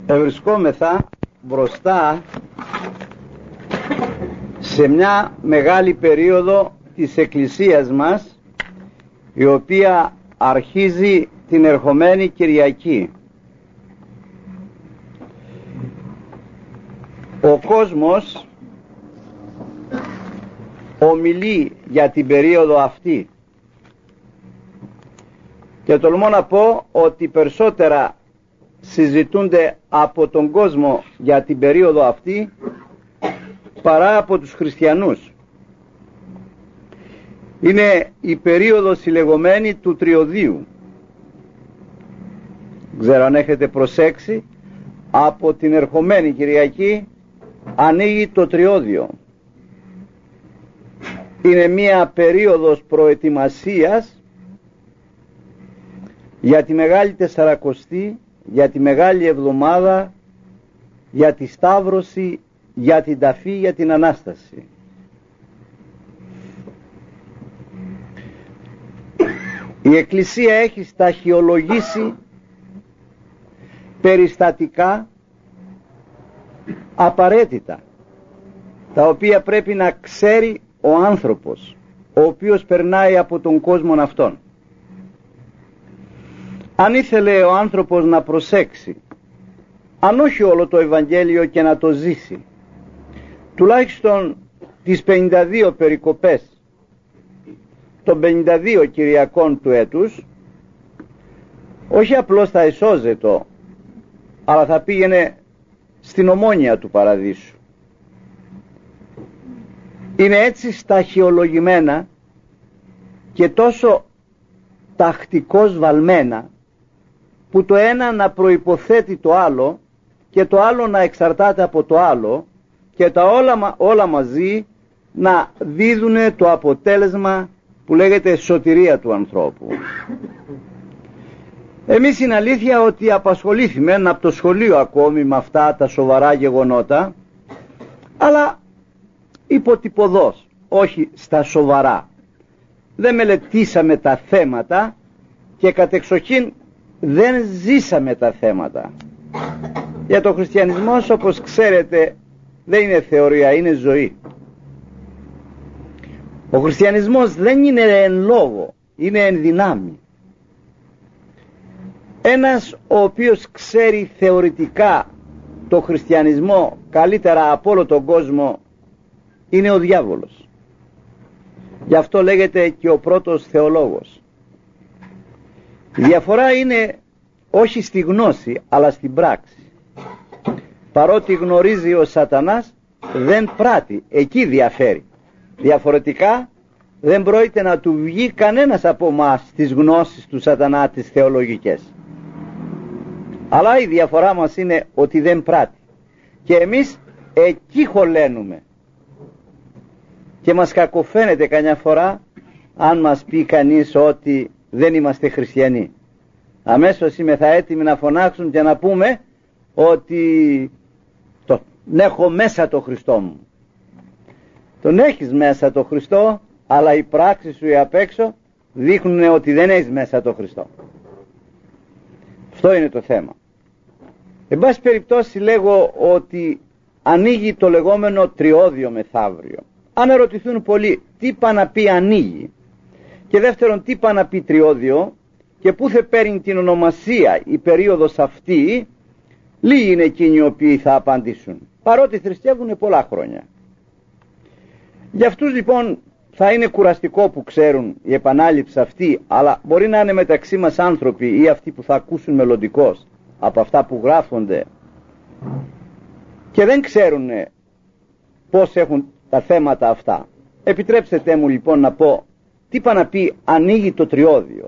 Ευρισκόμεθα μπροστά σε μια μεγάλη περίοδο της Εκκλησίας μας, η οποία αρχίζει την ερχομένη Κυριακή. Ο κόσμος ομιλεί για την περίοδο αυτή και τολμώ να πω ότι περισσότερα συζητούνται από τον κόσμο για την περίοδο αυτή παρά από τους χριστιανούς. Είναι η περίοδος η λεγόμενη του τριωδίου. Ξέρω αν έχετε προσέξει, από την ερχομένη Κυριακή ανοίγει το τριώδιο. Είναι μια περίοδος προετοιμασίας για τη Μεγάλη Τεσσαρακοστή, για τη Μεγάλη Εβδομάδα, για τη Σταύρωση, για την Ταφή, για την Ανάσταση. Η Εκκλησία έχει σταχυολογήσει περιστατικά απαραίτητα, τα οποία πρέπει να ξέρει ο άνθρωπος, ο οποίος περνάει από τον κόσμο αυτόν. Αν ήθελε ο άνθρωπος να προσέξει, αν όχι όλο το Ευαγγέλιο και να το ζήσει, τουλάχιστον τις 52 περικοπές των 52 Κυριακών του έτους, όχι απλώς θα εσώζετο, αλλά θα πήγαινε στην ομόνοια του παραδείσου. Είναι έτσι σταχυολογημένα και τόσο τακτικώς βαλμένα, που το ένα να προϋποθέτει το άλλο και το άλλο να εξαρτάται από το άλλο και τα όλα μαζί να δίδουν το αποτέλεσμα που λέγεται σωτηρία του ανθρώπου. Εμείς είναι αλήθεια ότι απασχολήθημε από το σχολείο ακόμη με αυτά τα σοβαρά γεγονότα, αλλά υποτυπωδώς, όχι στα σοβαρά. Δεν μελετήσαμε τα θέματα και κατεξοχήν δεν ζήσαμε τα θέματα. Για το χριστιανισμό, όπως ξέρετε, δεν είναι θεωρία, είναι ζωή. Ο χριστιανισμός δεν είναι εν λόγω, είναι εν δυνάμει. Ένας ο οποίος ξέρει θεωρητικά το χριστιανισμό καλύτερα από όλο τον κόσμο είναι ο διάβολος. Γι' αυτό λέγεται και ο πρώτος θεολόγος. Η διαφορά είναι όχι στη γνώση αλλά στην πράξη. Παρότι γνωρίζει ο σατανάς, δεν πράττει, εκεί διαφέρει. Διαφορετικά δεν πρόκειται να του βγει κανένας από εμάς τις γνώσεις του σατανά, τις θεολογικές. Αλλά η διαφορά μας είναι ότι δεν πράττει και εμείς εκεί χωλένουμε και μας κακοφαίνεται καμιά φορά αν μας πει κανείς ότι δεν είμαστε χριστιανοί. Αμέσως είμεθα έτοιμοι να φωνάξουν και να πούμε ότι έχω μέσα το Χριστό μου. Τον έχεις μέσα το Χριστό, αλλά οι πράξεις σου απ' έξω δείχνουν ότι δεν έχεις μέσα το Χριστό. Αυτό είναι το θέμα. Εν πάση περιπτώσει λέγω ότι ανοίγει το λεγόμενο τριώδιο μεθαύριο. Αν ερωτηθούν πολλοί τι πά να πει ανοίγει, και δεύτερον τι πά να πει τριώδιο και πού θα παίρνει την ονομασία η περίοδος αυτή, λίγοι είναι εκείνοι οι οποίοι θα απαντήσουν, παρότι θρησκεύουν πολλά χρόνια. Για αυτούς λοιπόν θα είναι κουραστικό που ξέρουν η επανάληψη αυτή, αλλά μπορεί να είναι μεταξύ μας άνθρωποι ή αυτοί που θα ακούσουν μελλοντικώς από αυτά που γράφονται και δεν ξέρουν πώς έχουν τα θέματα αυτά. Επιτρέψτε μου λοιπόν να πω τι πά να πει ανοίγει το τριώδιο.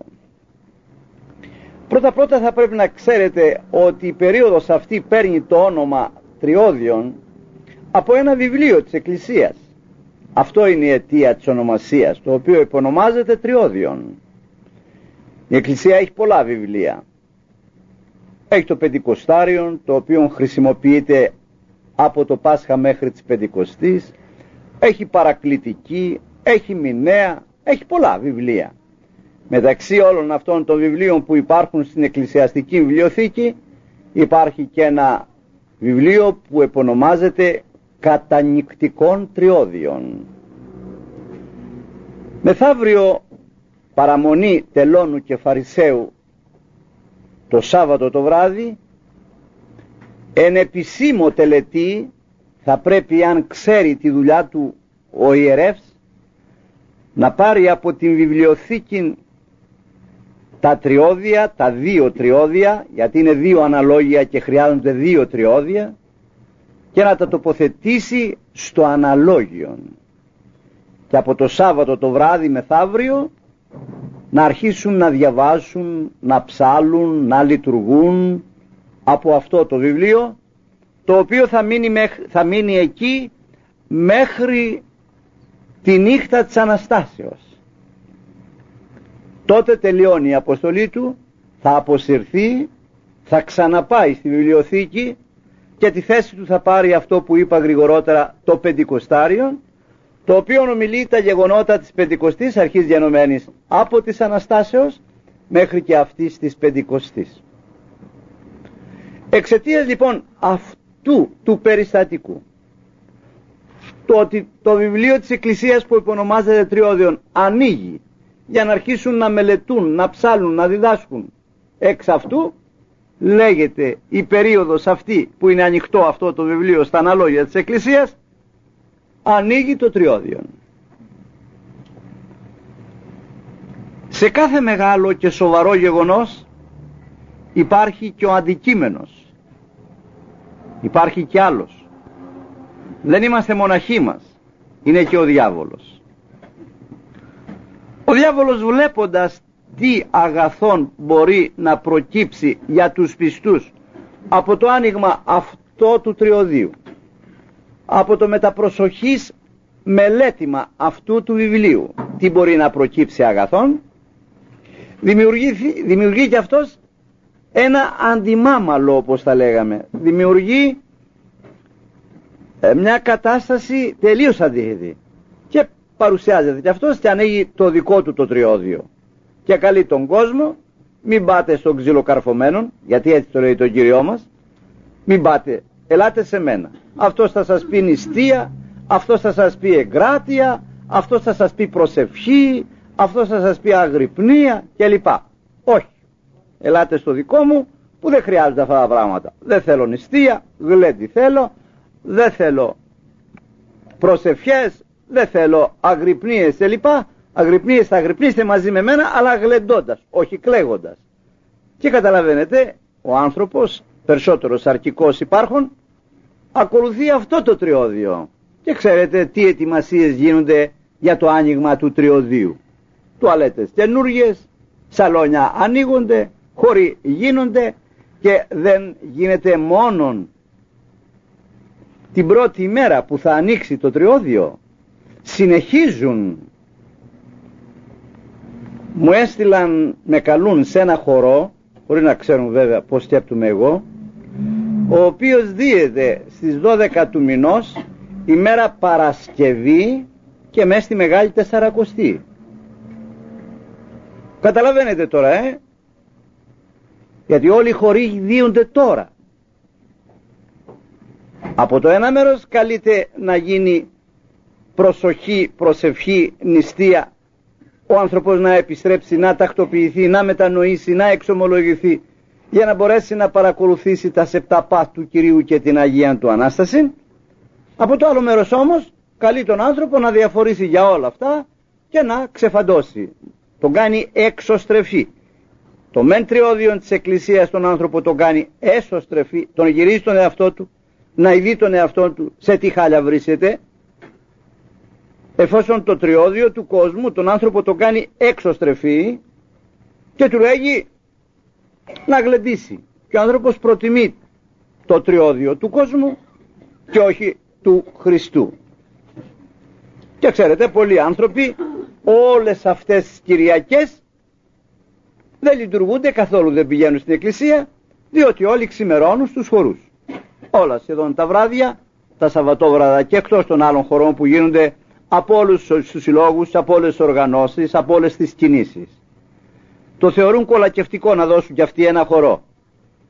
Πρώτα θα πρέπει να ξέρετε ότι η περίοδος αυτή παίρνει το όνομα τριώδιον από ένα βιβλίο της Εκκλησίας. Αυτό είναι η αιτία της ονομασίας, το οποίο υπονομάζεται τριώδιον. Η Εκκλησία έχει πολλά βιβλία. Έχει το Πεντηκοστάριον, το οποίο χρησιμοποιείται από το Πάσχα μέχρι της Πεντηκοστής. Έχει παρακλητική, έχει μηνέα, έχει πολλά βιβλία. Μεταξύ όλων αυτών των βιβλίων που υπάρχουν στην εκκλησιαστική βιβλιοθήκη υπάρχει και ένα βιβλίο που επωνομάζεται Κατανυκτικών Τριώδιων. Μεθαύριο παραμονή τελώνου και φαρισαίου το Σάββατο το βράδυ, εν επισήμο τελετή θα πρέπει, αν ξέρει τη δουλειά του ο ιερεύς, να πάρει από την βιβλιοθήκη τα τριώδια, τα 2 τριώδια, γιατί είναι 2 αναλόγια και χρειάζονται 2 τριώδια, και να τα τοποθετήσει στο αναλόγιον. Και από το Σάββατο το βράδυ μεθαύριο να αρχίσουν να διαβάσουν, να ψάλουν, να λειτουργούν από αυτό το βιβλίο, το οποίο θα μείνει εκεί μέχρι τη νύχτα της Αναστάσεως. Τότε τελειώνει η αποστολή του, θα αποσυρθεί, θα ξαναπάει στη βιβλιοθήκη και τη θέση του θα πάρει αυτό που είπα γρηγορότερα, το Πεντηκοστάριο, το οποίο ομιλεί τα γεγονότα της Πεντηκοστής, αρχής διανομένης από της Αναστάσεως μέχρι και αυτής της Πεντηκοστής. Εξαιτίας λοιπόν αυτού του περιστατικού, το ότι το βιβλίο της Εκκλησίας που υπονομάζεται Τριώδιον ανοίγει για να αρχίσουν να μελετούν, να ψάλουν, να διδάσκουν, εξ αυτού λέγεται η περίοδος αυτή που είναι ανοιχτό αυτό το βιβλίο στα αναλόγια της Εκκλησίας, ανοίγει το Τριώδιον. Σε κάθε μεγάλο και σοβαρό γεγονός υπάρχει και ο αντικείμενος, υπάρχει και άλλος. Δεν είμαστε μοναχοί μας, είναι και ο διάβολος. Ο διάβολος, βλέποντας τι αγαθόν μπορεί να προκύψει για τους πιστούς από το άνοιγμα αυτό του Τριωδίου, από το μεταπροσοχής μελέτημα αυτού του βιβλίου, τι μπορεί να προκύψει αγαθόν, δημιουργεί και αυτός ένα αντιμάμαλο, όπως τα λέγαμε. Δημιουργεί μια κατάσταση τελείως αντίθετη και παρουσιάζεται και αυτός και ανοίγει το δικό του το Τριώδιο και καλεί τον κόσμο, μην πάτε στον ξυλοκαρφωμένον, γιατί έτσι το λέει το Κύριό μας, μην πάτε, ελάτε σε μένα. Αυτός θα σας πει νηστεία, αυτός θα σας πει εγκράτεια, αυτός θα σας πει προσευχή, αυτός θα σας πει αγρυπνία κλπ. Όχι, ελάτε στο δικό μου που δεν χρειάζονται αυτά τα πράγματα. Δεν θέλω νηστεία, γλέντι θέλω, δεν θέλω προσευχές, δεν θέλω αγρυπνίες κλπ. Αγρυπνίες θα αγρυπνήσετε μαζί με μένα, αλλά γλεντώντας, όχι κλαίγοντας. Και καταλαβαίνετε, ο άνθρωπος, περισσότερος αρκικός υπάρχων, ακολουθεί αυτό το Τριώδιο. Και ξέρετε τι ετοιμασίες γίνονται για το άνοιγμα του Τριωδίου. Τουαλέτες καινούργιες, σαλόνια ανοίγονται, χώροι γίνονται, και δεν γίνεται μόνον την πρώτη ημέρα που θα ανοίξει το Τριώδιο. Συνεχίζουν. Μου έστειλαν, με καλούν σε ένα χορό, χωρίς να ξέρουν βέβαια πως σκέπτομαι εγώ, ο οποίος δίεται στις 12 του μηνός, ημέρα Παρασκευή και μέσα στη Μεγάλη Τεσσαρακοστή. Καταλαβαίνετε τώρα, γιατί όλοι οι χοροί δίονται τώρα. Από το ένα μέρος καλείται να γίνει προσοχή, προσευχή, νηστεία, ο άνθρωπος να επιστρέψει, να τακτοποιηθεί, να μετανοήσει, να εξομολογηθεί, για να μπορέσει να παρακολουθήσει τα 7 πάθη του Κυρίου και την Αγία του Ανάσταση. Από το άλλο μέρος όμως καλεί τον άνθρωπο να διαφορήσει για όλα αυτά και να ξεφαντώσει. Τον κάνει εξωστρεφή. Το μεν Τριώδιον της Εκκλησίας τον άνθρωπο τον κάνει έσωστρεφή, τον γυρίζει τον εαυτό του, να ειδεί τον εαυτό του σε τι χάλια βρίσκεται, εφόσον το Τριώδιο του κόσμου τον άνθρωπο τον κάνει εξωστρεφή και του λέγει να γλεντήσει. Και ο άνθρωπος προτιμεί το Τριώδιο του κόσμου και όχι του Χριστού. Και ξέρετε, πολλοί άνθρωποι όλες αυτές τις Κυριακές δεν λειτουργούνται καθόλου, δεν πηγαίνουν στην εκκλησία, διότι όλοι ξημερώνουν στους χορούς. Όλα σχεδόν τα βράδια, τα Σαββατόβραδα και εκτός των άλλων χωρών που γίνονται από όλους τους συλλόγους, από όλες τις οργανώσεις, από όλες τις κινήσεις. Το θεωρούν κολακευτικό να δώσουν κι αυτοί ένα χορό.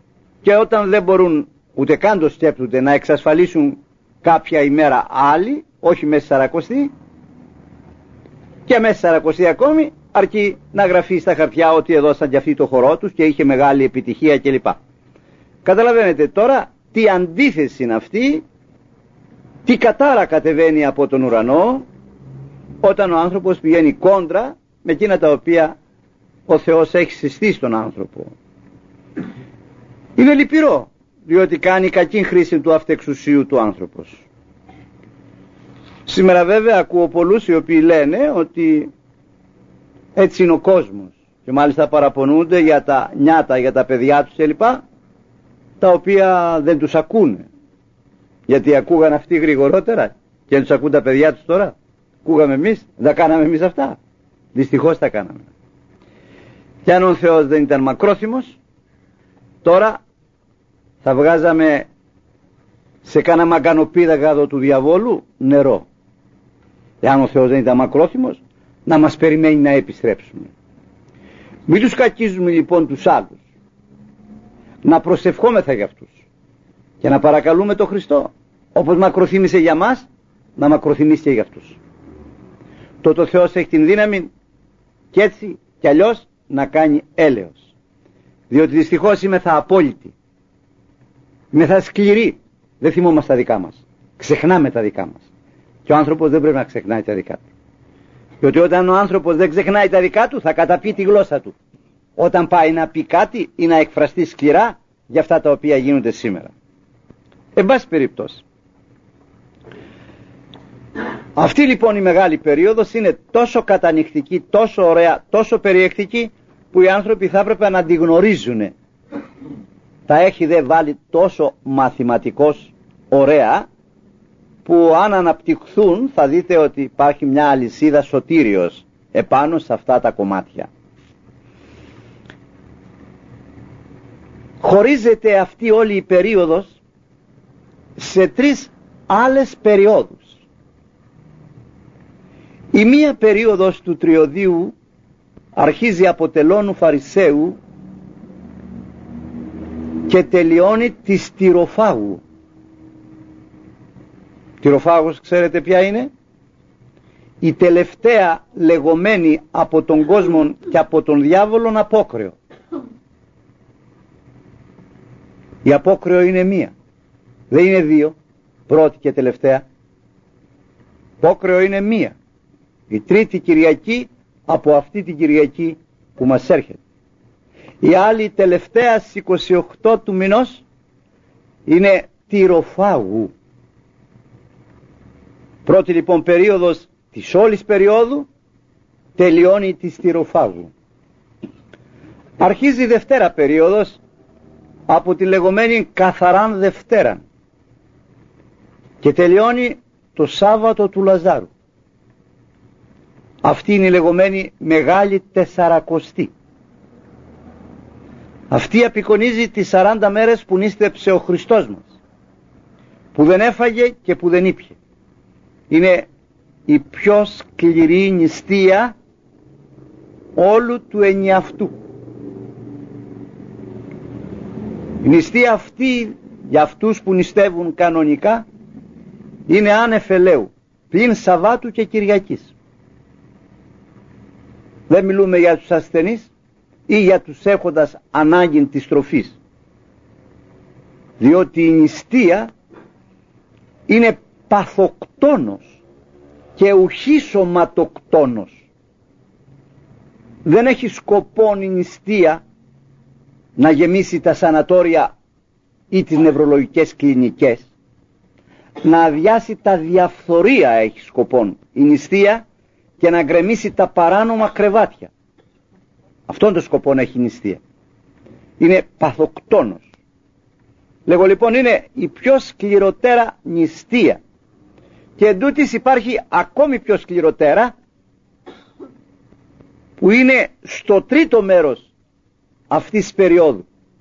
και όταν δεν μπορούν ούτε καν το σκέπτονται να εξασφαλίσουν κάποια ημέρα άλλη, όχι μέσα Σαρακοστή, και μέσα Σαρακοστή ακόμη, αρκεί να γραφεί στα χαρτιά ότι έδωσαν και αυτοί το χορό τους και είχε μεγάλη επιτυχία κλπ. Καταλαβαίνετε τώρα τι αντίθεση είναι αυτή, τι κατάρα κατεβαίνει από τον ουρανό όταν ο άνθρωπος πηγαίνει κόντρα με εκείνα τα οποία ο Θεός έχει συστήσει στον άνθρωπο. Είναι λυπηρό, διότι κάνει κακή χρήση του αυτεξουσίου του άνθρωπος. Σήμερα βέβαια ακούω πολλούς οι οποίοι λένε ότι έτσι είναι ο κόσμος και μάλιστα παραπονούνται για τα νιάτα, για τα παιδιά τους κλπ, τα οποία δεν τους ακούνε, γιατί ακούγαν αυτοί γρηγορότερα και δεν τους ακούν τα παιδιά τους τώρα. Ακούγαμε εμείς, δεν κάναμε εμείς αυτά? Δυστυχώς τα κάναμε. Και αν ο Θεός δεν ήταν μακρόθυμος, τώρα θα βγάζαμε σε κάνα μαγκανοπίδαγαδο του διαβόλου νερό. Εάν ο Θεός δεν ήταν μακρόθυμος, να μας περιμένει να επιστρέψουμε. Μην τους κακίζουμε λοιπόν τους άλλους, να προσευχόμεθα για αυτούς και να παρακαλούμε τον Χριστό, όπως μακροθύμησε για μας, να μακροθυμήσει και για αυτούς. Τότε ο Θεός έχει την δύναμη και έτσι κι αλλιώς να κάνει έλεος, διότι δυστυχώς είμεθα απόλυτοι, είμεθα σκληροί, δεν θυμόμαστε τα δικά μας, ξεχνάμε τα δικά μας, και ο άνθρωπος δεν πρέπει να ξεχνάει τα δικά του, διότι όταν ο άνθρωπος δεν ξεχνάει τα δικά του θα καταπεί τη γλώσσα του όταν πάει να πει κάτι ή να εκφραστεί σκληρά για αυτά τα οποία γίνονται σήμερα. Εν πάση περιπτώσει, αυτή λοιπόν η μεγάλη περίοδος είναι τόσο κατανυκτική, τόσο ωραία, τόσο περιεκτική, που οι άνθρωποι θα έπρεπε να τη γνωρίζουν. Τα έχει δε βάλει τόσο μαθηματικός ωραία, που αν αναπτυχθούν θα δείτε ότι υπάρχει μια αλυσίδα σωτήριος επάνω σε αυτά τα κομμάτια. Χωρίζεται αυτή όλη η περίοδος σε τρεις άλλες περιόδους. Η μία περίοδος του τριωδίου αρχίζει από τελώνου Φαρισαίου και τελειώνει της Τυροφάγου. Τυροφάγος ξέρετε ποια είναι? Η τελευταία λεγόμενη από τον κόσμο και από τον διάβολον απόκρεο. Η απόκρεο είναι μία, δεν είναι δύο, πρώτη και τελευταία. Απόκρεο είναι μία, η τρίτη Κυριακή από αυτή την Κυριακή που μας έρχεται. Η άλλη τελευταία στις 28 του μηνός είναι Τυροφάγου. Πρώτη λοιπόν περίοδος της όλης περίοδου τελειώνει της Τυροφάγου. Αρχίζει η δευτέρα περίοδος από τη λεγόμενη καθαράν Δευτέρα και τελειώνει το Σάββατο του Λαζάρου. Αυτή είναι η λεγόμενη Μεγάλη Τεσσαρακοστή. Αυτή απεικονίζει τις 40 μέρες που νήστεψε ο Χριστός μας, που δεν έφαγε και που δεν ήπιε. Είναι η πιο σκληρή νηστεία όλου του ενιαυτού. Η νηστεία αυτή για αυτούς που νηστεύουν κανονικά είναι άνευ ελαίου, πλην Σαββάτου και Κυριακής. Δεν μιλούμε για τους ασθενείς ή για τους έχοντας ανάγκη της τροφής, διότι η νηστεία είναι παθοκτόνος και ουχή σωματοκτόνος. Δεν έχει σκοπό η νηστεία να γεμίσει τα σανατόρια ή τις νευρολογικές κλινικές, να αδειάσει τα διαφθορία έχει σκοπό η νηστεία και να γκρεμίσει τα παράνομα κρεβάτια. Αυτόν τον σκοπό να έχει η νηστεία. Είναι παθοκτόνος. Λέγω λοιπόν είναι η πιο σκληροτέρα νηστεία, και εντούτοις υπάρχει ακόμη πιο σκληροτέρα που είναι στο τρίτο μέρος αυτής της περίοδου.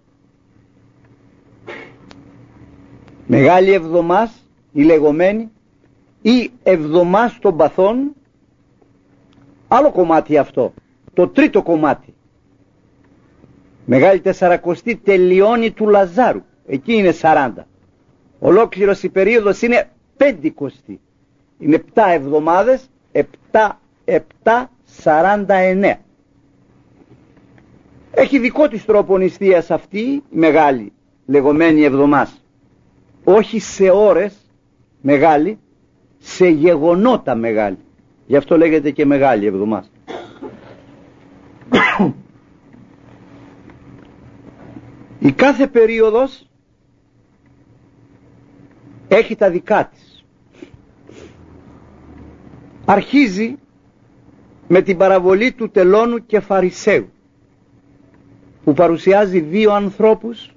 Μεγάλη Εβδομάς η λεγόμενη, ή Εβδομάς των Παθών, άλλο κομμάτι αυτό, το τρίτο κομμάτι. Μεγάλη Τεσσαρακοστή τελειώνει του Λαζάρου, εκεί είναι 40. Ολόκληρος η περίοδος είναι 50. Είναι 7 εβδομάδες, 7-49. Έχει δικό της τρόπο νηστείας αυτή η μεγάλη λεγόμενη εβδομάς. Όχι σε ώρες μεγάλη, σε γεγονότα μεγάλη. Γι' αυτό λέγεται και μεγάλη εβδομάς. Η κάθε περίοδος έχει τα δικά της. Αρχίζει με την παραβολή του τελώνου και Φαρισαίου, που παρουσιάζει δύο ανθρώπους,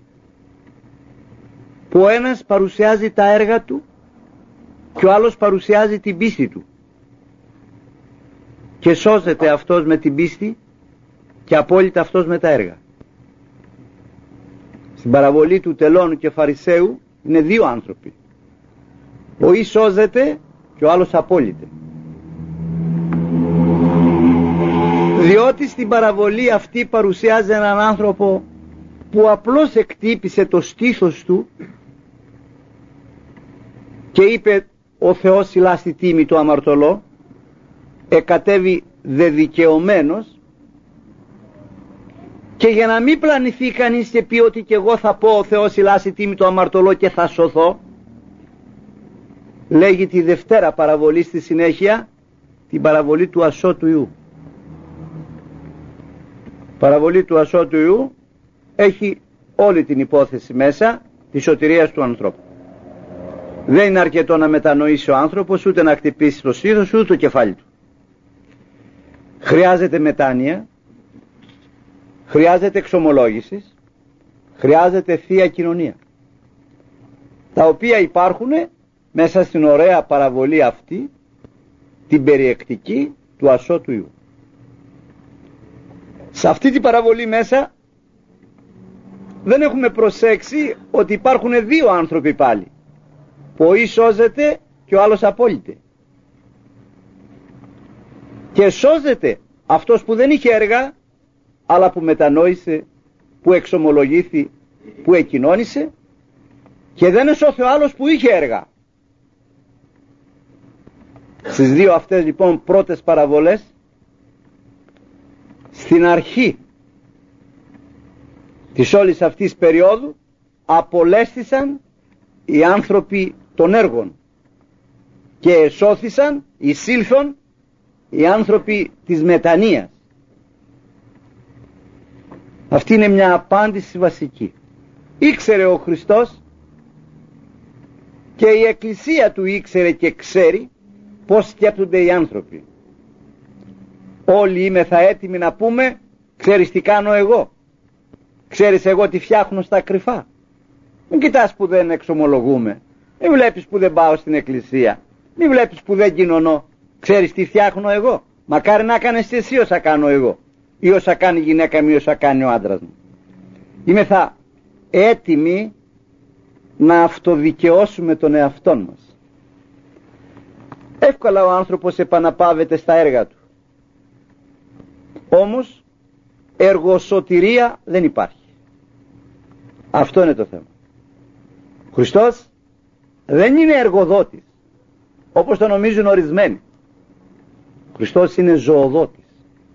που ο ένας παρουσιάζει τα έργα του και ο άλλος παρουσιάζει την πίστη του, και σώζεται αυτός με την πίστη και απόλυτα αυτός με τα έργα. Στην παραβολή του τελώνου και Φαρισαίου είναι δύο άνθρωποι, ο ή σώζεται και ο άλλος απόλυται, διότι στην παραβολή αυτή παρουσιάζει έναν άνθρωπο που απλώς εκτύπησε το στήθος του και είπε ο Θεός σιλά στη τίμη του αμαρτωλό, εκατέβη δεδικαιωμένος, και για να μην πλανηθεί κανείς και πει ότι και εγώ θα πω ο Θεός σιλά στη τίμη του αμαρτωλό και θα σωθώ, λέγει τη Δευτέρα παραβολή στη συνέχεια την παραβολή του ασώτου Ιού. Παραβολή του ασώτου Ιού έχει όλη την υπόθεση μέσα της σωτηρίας του ανθρώπου. Δεν είναι αρκετό να μετανοήσει ο άνθρωπος, ούτε να χτυπήσει το στήθος, ούτε το κεφάλι του. Χρειάζεται μετάνοια, χρειάζεται εξομολόγηση, χρειάζεται θεία κοινωνία, τα οποία υπάρχουν μέσα στην ωραία παραβολή αυτή, την περιεκτική του ασώτου Ιού. Σε αυτή την παραβολή μέσα δεν έχουμε προσέξει ότι υπάρχουν δύο άνθρωποι πάλι, που ο ή σώζεται και ο άλλος απόλυται. Και σώζεται αυτός που δεν είχε έργα, αλλά που μετανόησε, που εξομολογήθη, που εκοινώνησε, και δεν εσώθη ο άλλος που είχε έργα. Στις δύο αυτές λοιπόν πρώτες παραβολές, στην αρχή της όλης αυτής περίοδου απολέστησαν οι άνθρωποι των έργων και εσώθησαν, εισήλθον οι άνθρωποι της μετανοίας. Αυτή είναι μια απάντηση βασική. Ήξερε ο Χριστός και η Εκκλησία του ήξερε και ξέρει πώς σκέπτονται οι άνθρωποι. Όλοι είμεθα έτοιμοι να πούμε, ξέρεις τι κάνω εγώ, ξέρεις εγώ τι φτιάχνω στα κρυφά. Μην κοιτάς που δεν εξομολογούμε, μην βλέπεις που δεν πάω στην εκκλησία, μην βλέπεις που δεν κοινωνώ, ξέρεις τι φτιάχνω εγώ. Μακάρι να κάνεις εσύ όσα κάνω εγώ, ή όσα κάνει η γυναίκα μου, ή όσα κάνει ο άντρας μου. Είμεθα έτοιμοι να αυτοδικαιώσουμε τον εαυτόν μας. Εύκολα ο άνθρωπος επαναπάβεται στα έργα του, όμως εργοσωτηρία δεν υπάρχει. Αυτό είναι το θέμα. Ο Χριστός δεν είναι εργοδότης όπως το νομίζουν ορισμένοι. Ο Χριστός είναι ζωοδότης.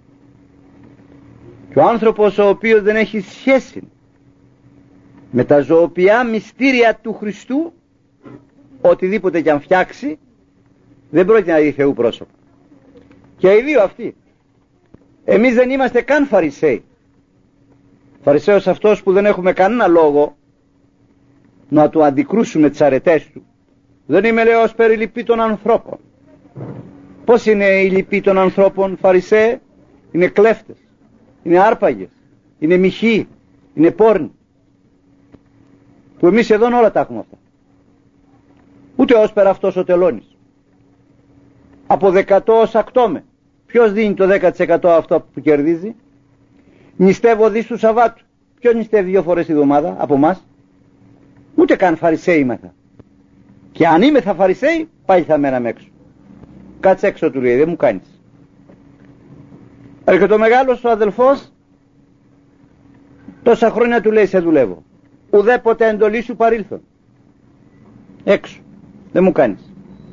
Και ο άνθρωπος ο οποίος δεν έχει σχέση με τα ζωοποιά μυστήρια του Χριστού, οτιδήποτε κι αν φτιάξει, δεν πρόκειται να δει Θεού πρόσωπο. Και οι δύο αυτοί. Εμείς δεν είμαστε καν Φαρισαίοι. Φαρισαίος αυτός που δεν έχουμε κανένα λόγο να του αντικρούσουμε τις αρετές του. Δεν είμαι, λέω, ως περιληπτή των ανθρώπων. Πώς είναι οι λυποί των ανθρώπων, Φαρισαίοι? Είναι κλέφτες, είναι άρπαγες, είναι μοιχοί, είναι πόρνοι. Που εμείς εδώ όλα τα έχουμε αυτά. Ούτε ως πέρα αυτός ο τελώνης. Από 100 ως ακτώμε. Ποιος δίνει το 10% αυτό που κερδίζει? Νηστεύω δις του Σαββάτου. Ποιος νηστεύει 2 φορές τη εβδομάδα από εμάς? Ούτε καν Φαρισαίοι είμαστε. Και αν είμαι θα Φαρισαίοι, πάλι θα μέναμε έξω. Κάτσε έξω, του λέει, δεν μου κάνεις. Έρχεται ο μεγάλος ο αδελφός Τόσα χρόνια του λέει σε δουλεύω, ουδέποτε εντολή σου παρήλθον, έξω, δεν μου κάνεις.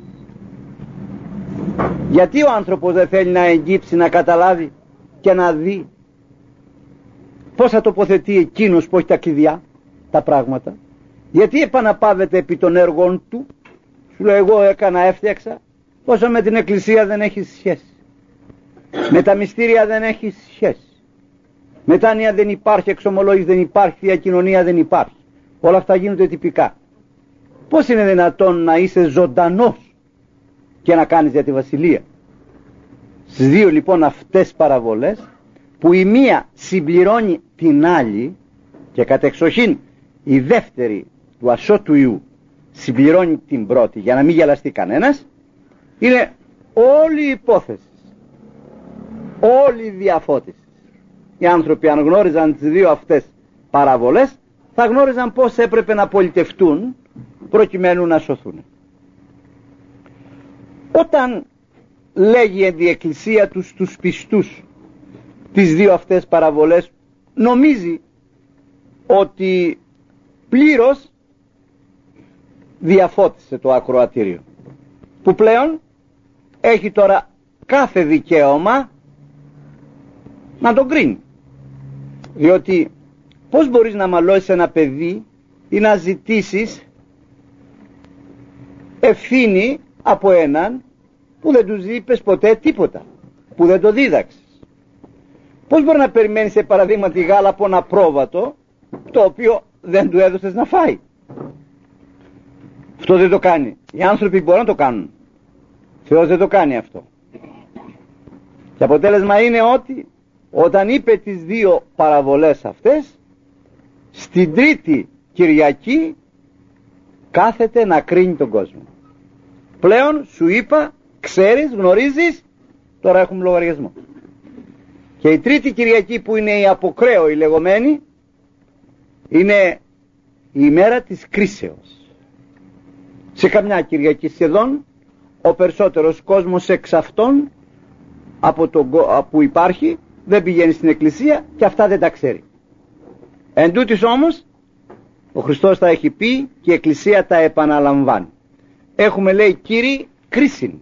Γιατί ο άνθρωπος δεν θέλει να εγγύψει, να καταλάβει και να δει πώς θα τοποθετεί εκείνος που έχει τα κλειδιά, τα πράγματα? Γιατί επαναπάβεται επί των έργων του? Σου λέει εγώ έκανα, έφτιαξα. Όσο με την εκκλησία δεν έχει σχέση, με τα μυστήρια δεν έχει σχέση, μετάνοια δεν υπάρχει, εξομολόγηση δεν υπάρχει, θεία κοινωνία δεν υπάρχει. Όλα αυτά γίνονται τυπικά. Πώς είναι δυνατόν να είσαι ζωντανός και να κάνεις για τη βασιλεία? Στις δύο λοιπόν αυτές παραβολές, που η μία συμπληρώνει την άλλη, και κατεξοχήν η δεύτερη του ασώτου Ιού συμπληρώνει την πρώτη, για να μην γελαστεί κανένας, είναι όλη η υπόθεση, όλη η διαφώτιση. Οι άνθρωποι αν γνώριζαν τις δύο αυτές παραβολές, θα γνώριζαν πώς έπρεπε να πολιτευτούν προκειμένου να σωθούν. Όταν λέγει η Εκκλησία τους στους πιστούς τις δύο αυτές παραβολές, νομίζει ότι πλήρως διαφώτισε το ακροατήριο, που πλέον έχει τώρα κάθε δικαίωμα να τον κρίνει. Διότι πώς μπορείς να μαλώσεις ένα παιδί ή να ζητήσεις ευθύνη από έναν που δεν του είπες ποτέ τίποτα, που δεν το δίδαξες? Πώς μπορεί να περιμένεις σε παραδείγματι γάλα από ένα πρόβατο το οποίο δεν του έδωσες να φάει? Αυτό δεν το κάνει. Οι άνθρωποι μπορούν να το κάνουν, Θεός δεν το κάνει αυτό. Και αποτέλεσμα είναι ότι όταν είπε τις δύο παραβολές αυτές, στην τρίτη Κυριακή κάθεται να κρίνει τον κόσμο. Πλέον σου είπα, ξέρεις, γνωρίζεις, τώρα έχουμε λογαριασμό. Και η τρίτη Κυριακή, που είναι η αποκραίο η λεγόμενη, είναι η ημέρα της κρίσεως. Σε καμιά Κυριακή σχεδόν ο περισσότερος κόσμος εξ αυτών που υπάρχει δεν πηγαίνει στην εκκλησία και αυτά δεν τα ξέρει. Εν τούτοις όμως ο Χριστός τα έχει πει και η εκκλησία τα επαναλαμβάνει. Έχουμε, λέει, Κύριοι, κρίση.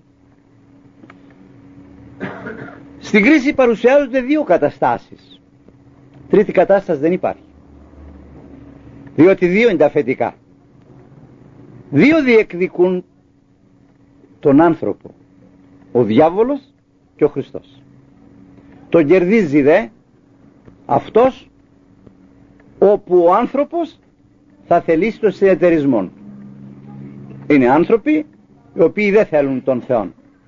Στην κρίση παρουσιάζονται δύο καταστάσεις. Τρίτη κατάσταση δεν υπάρχει, διότι δύο είναι τα αφεντικά. Δύο διεκδικούν τον άνθρωπο, ο διάβολος και ο Χριστός. Τον κερδίζει δε αυτός όπου ο άνθρωπος θα θελήσει τον συνεταιρισμό. Είναι άνθρωποι οι οποίοι δεν θέλουν τον Θεό,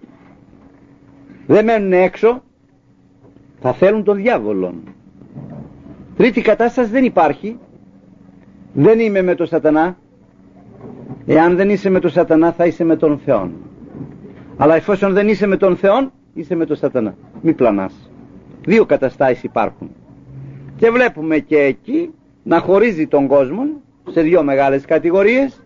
δεν μένουν έξω, θα θέλουν τον διάβολο. Τρίτη κατάσταση δεν υπάρχει. Δεν είμαι με τον Σατανά. Εάν δεν είσαι με τον Σατανά θα είσαι με τον Θεό. Αλλά εφόσον δεν είσαι με τον Θεό, είσαι με τον Σατανά. Μη πλανάς. Δύο καταστάσεις υπάρχουν. Και βλέπουμε και εκεί να χωρίζει τον κόσμο σε δύο μεγάλες κατηγορίες,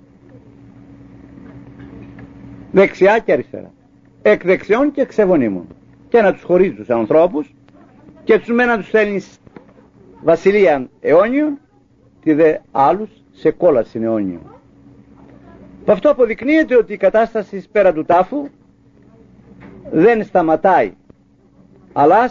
δεξιά και αριστερά, εκ δεξιών και εξεβονίμων, και να τους χωρίζει τους ανθρώπους και τους μένα τους στέλνει βασιλείαν αιώνιον, τη δε άλλους σε κόλαση αιώνιον. Αυτό αποδεικνύεται ότι η κατάσταση πέραν του τάφου δεν σταματάει, αλλά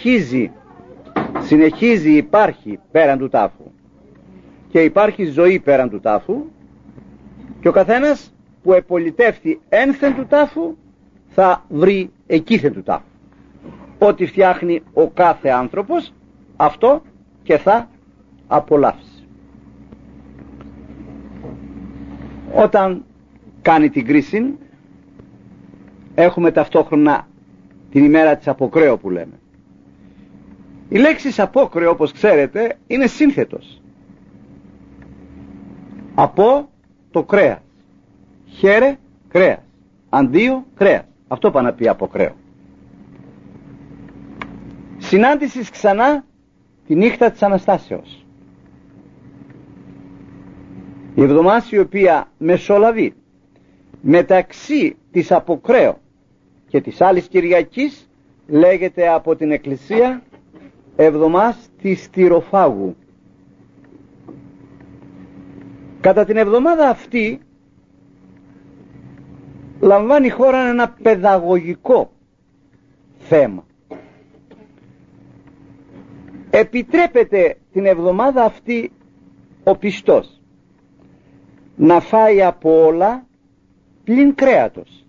συνεχίζει, υπάρχει πέραν του τάφου και υπάρχει ζωή πέραν του τάφου, και ο καθένας που επολιτεύει ένθεν του τάφου θα βρει εκείθεν του τάφου. Ό,τι φτιάχνει ο κάθε άνθρωπος, αυτό και θα απολαύσει. Όταν κάνει την κρίση, έχουμε ταυτόχρονα την ημέρα της αποκρέω που λέμε. Η λέξη απόκρεο, όπως ξέρετε, είναι σύνθετος. Από το κρέας, χέρε κρέας, αντίο κρέας. Αυτό πάει να πει αποκρέω. Συνάντησης ξανά τη νύχτα της Αναστάσεως. Η εβδομάδα η οποία μεσολαβεί μεταξύ της αποκρέω και της άλλης Κυριακής λέγεται από την Εκκλησία εβδομάς της Τυροφάγου, Κατά την εβδομάδα αυτή λαμβάνει η χώρα ένα παιδαγωγικό θέμα. Επιτρέπεται την εβδομάδα αυτή ο πιστός να φάει από όλα πλην κρέατος.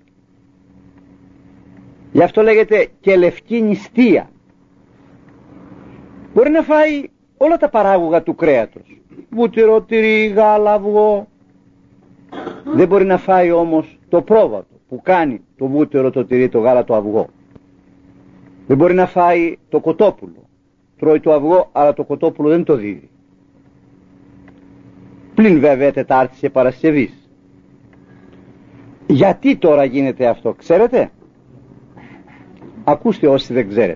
Γι' αυτό λέγεται και λευκή νηστεία. Μπορεί να φάει όλα τα παράγωγα του κρέατος, βούτυρο, τυρί, γάλα, αυγό. Δεν μπορεί να φάει όμως το πρόβατο που κάνει το βούτυρο, το τυρί, το γάλα, το αυγό. Δεν μπορεί να φάει το κοτόπουλο. Τρώει το αυγό, αλλά το κοτόπουλο δεν το δίδει. Πλην βέβαια Τετάρτης και Παρασκευής. Γιατί τώρα γίνεται αυτό, ξέρετε? Ακούστε όσοι δεν ξέρετε.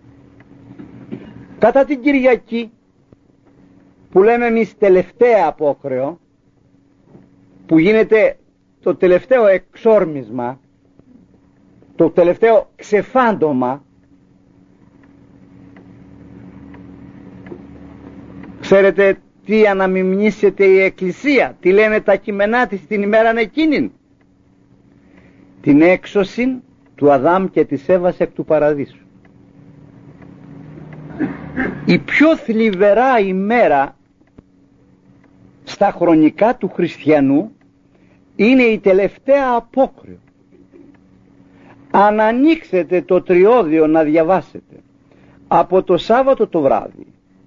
Κατά την Κυριακή, που λέμε εμείς τελευταία απόκρεο, που γίνεται το τελευταίο εξόρμισμα, το τελευταίο ξεφάντωμα, ξέρετε τι αναμιμνήσεται η Εκκλησία, τι λένε τα κείμενά της την ημέραν εκείνην? Την έξωση του Αδάμ και της Εύας εκ του παραδείσου. Η πιο θλιβερά ημέρα στα χρονικά του χριστιανού είναι η τελευταία απόκριο. Αν ανοίξετε το τριώδιο να διαβάσετε από το Σάββατο το βράδυ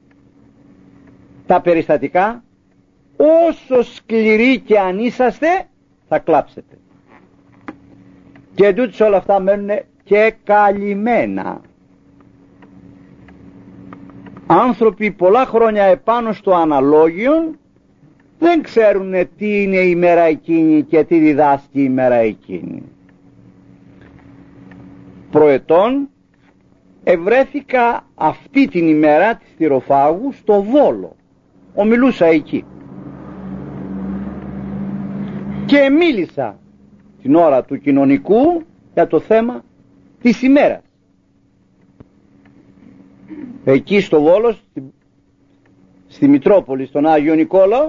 τα περιστατικά, όσο σκληροί και αν είσαστε θα κλάψετε. Και εντούτοις όλα αυτά μένουν και καλυμμένα. Άνθρωποι πολλά χρόνια επάνω στο αναλόγιον δεν ξέρουν τι είναι η μέρα εκείνη και τι διδάσκει η μέρα εκείνη. Προετών ευρέθηκα αυτή την ημέρα της Τυροφάγου στο Βόλο. Ομιλούσα εκεί και μίλησα την ώρα του κοινωνικού για το θέμα της ημέρας. Εκεί στο Βόλο, στη Μητρόπολη, στον Άγιο Νικόλαο,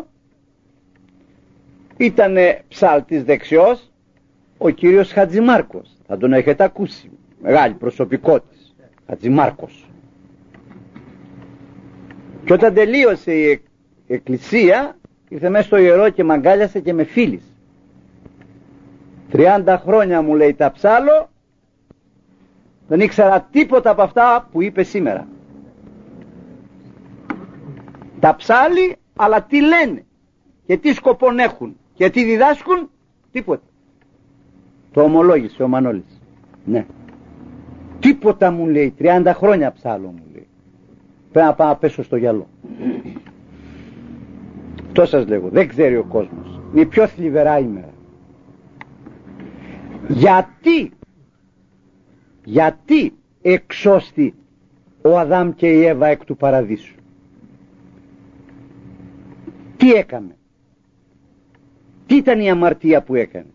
ήταν ψάλτης δεξιός ο κύριος Χατζημάρκος. Θα τον έχετε ακούσει, μεγάλη προσωπικότης, Χατζημάρκος. Και όταν τελείωσε η εκκλησία, ήρθε μέσα στο ιερό και μ' αγκάλιασε και με φίλησε. 30 χρόνια μου λέει τα ψάλω, δεν ήξερα τίποτα από αυτά που είπε σήμερα. Τα ψάλει, αλλά τι λένε και τι σκοπόν έχουν και τι διδάσκουν, τίποτα. Το ομολόγησε ο Μανώλης. Ναι. Τίποτα μου λέει, 30 χρόνια ψάλω μου λέει. Πρέπει να πάω να πέσω στο γυαλό. Αυτό σας λέγω, δεν ξέρει ο κόσμος. Είναι η πιο θλιβερά ημέρα. Γιατί εξώστη ο Αδάμ και η Εύα εκ του παραδείσου? Τι έκαμε? Τι ήταν η αμαρτία που έκανε?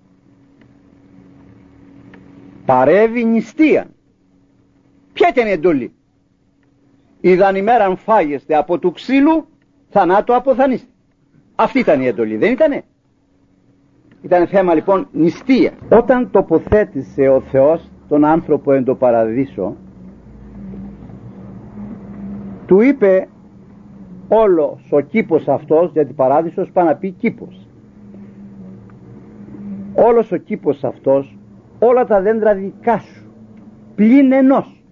Παρέβη νηστεία. Ποια ήταν η εντολή? Είδαν ημέραν φάγεστε από του ξύλου, θανάτου αποθανείστε. Αυτή ήταν η εντολή, δεν ήτανε? Ήταν θέμα λοιπόν νηστεία. Όταν τοποθέτησε ο Θεός τον άνθρωπο εν το παραδείσο, του είπε όλος ο κήπος αυτός, γιατί παράδεισος πάει να πει κήπος, όλος ο κήπος αυτός, όλα τα δέντρα δικά σου πλην ενός.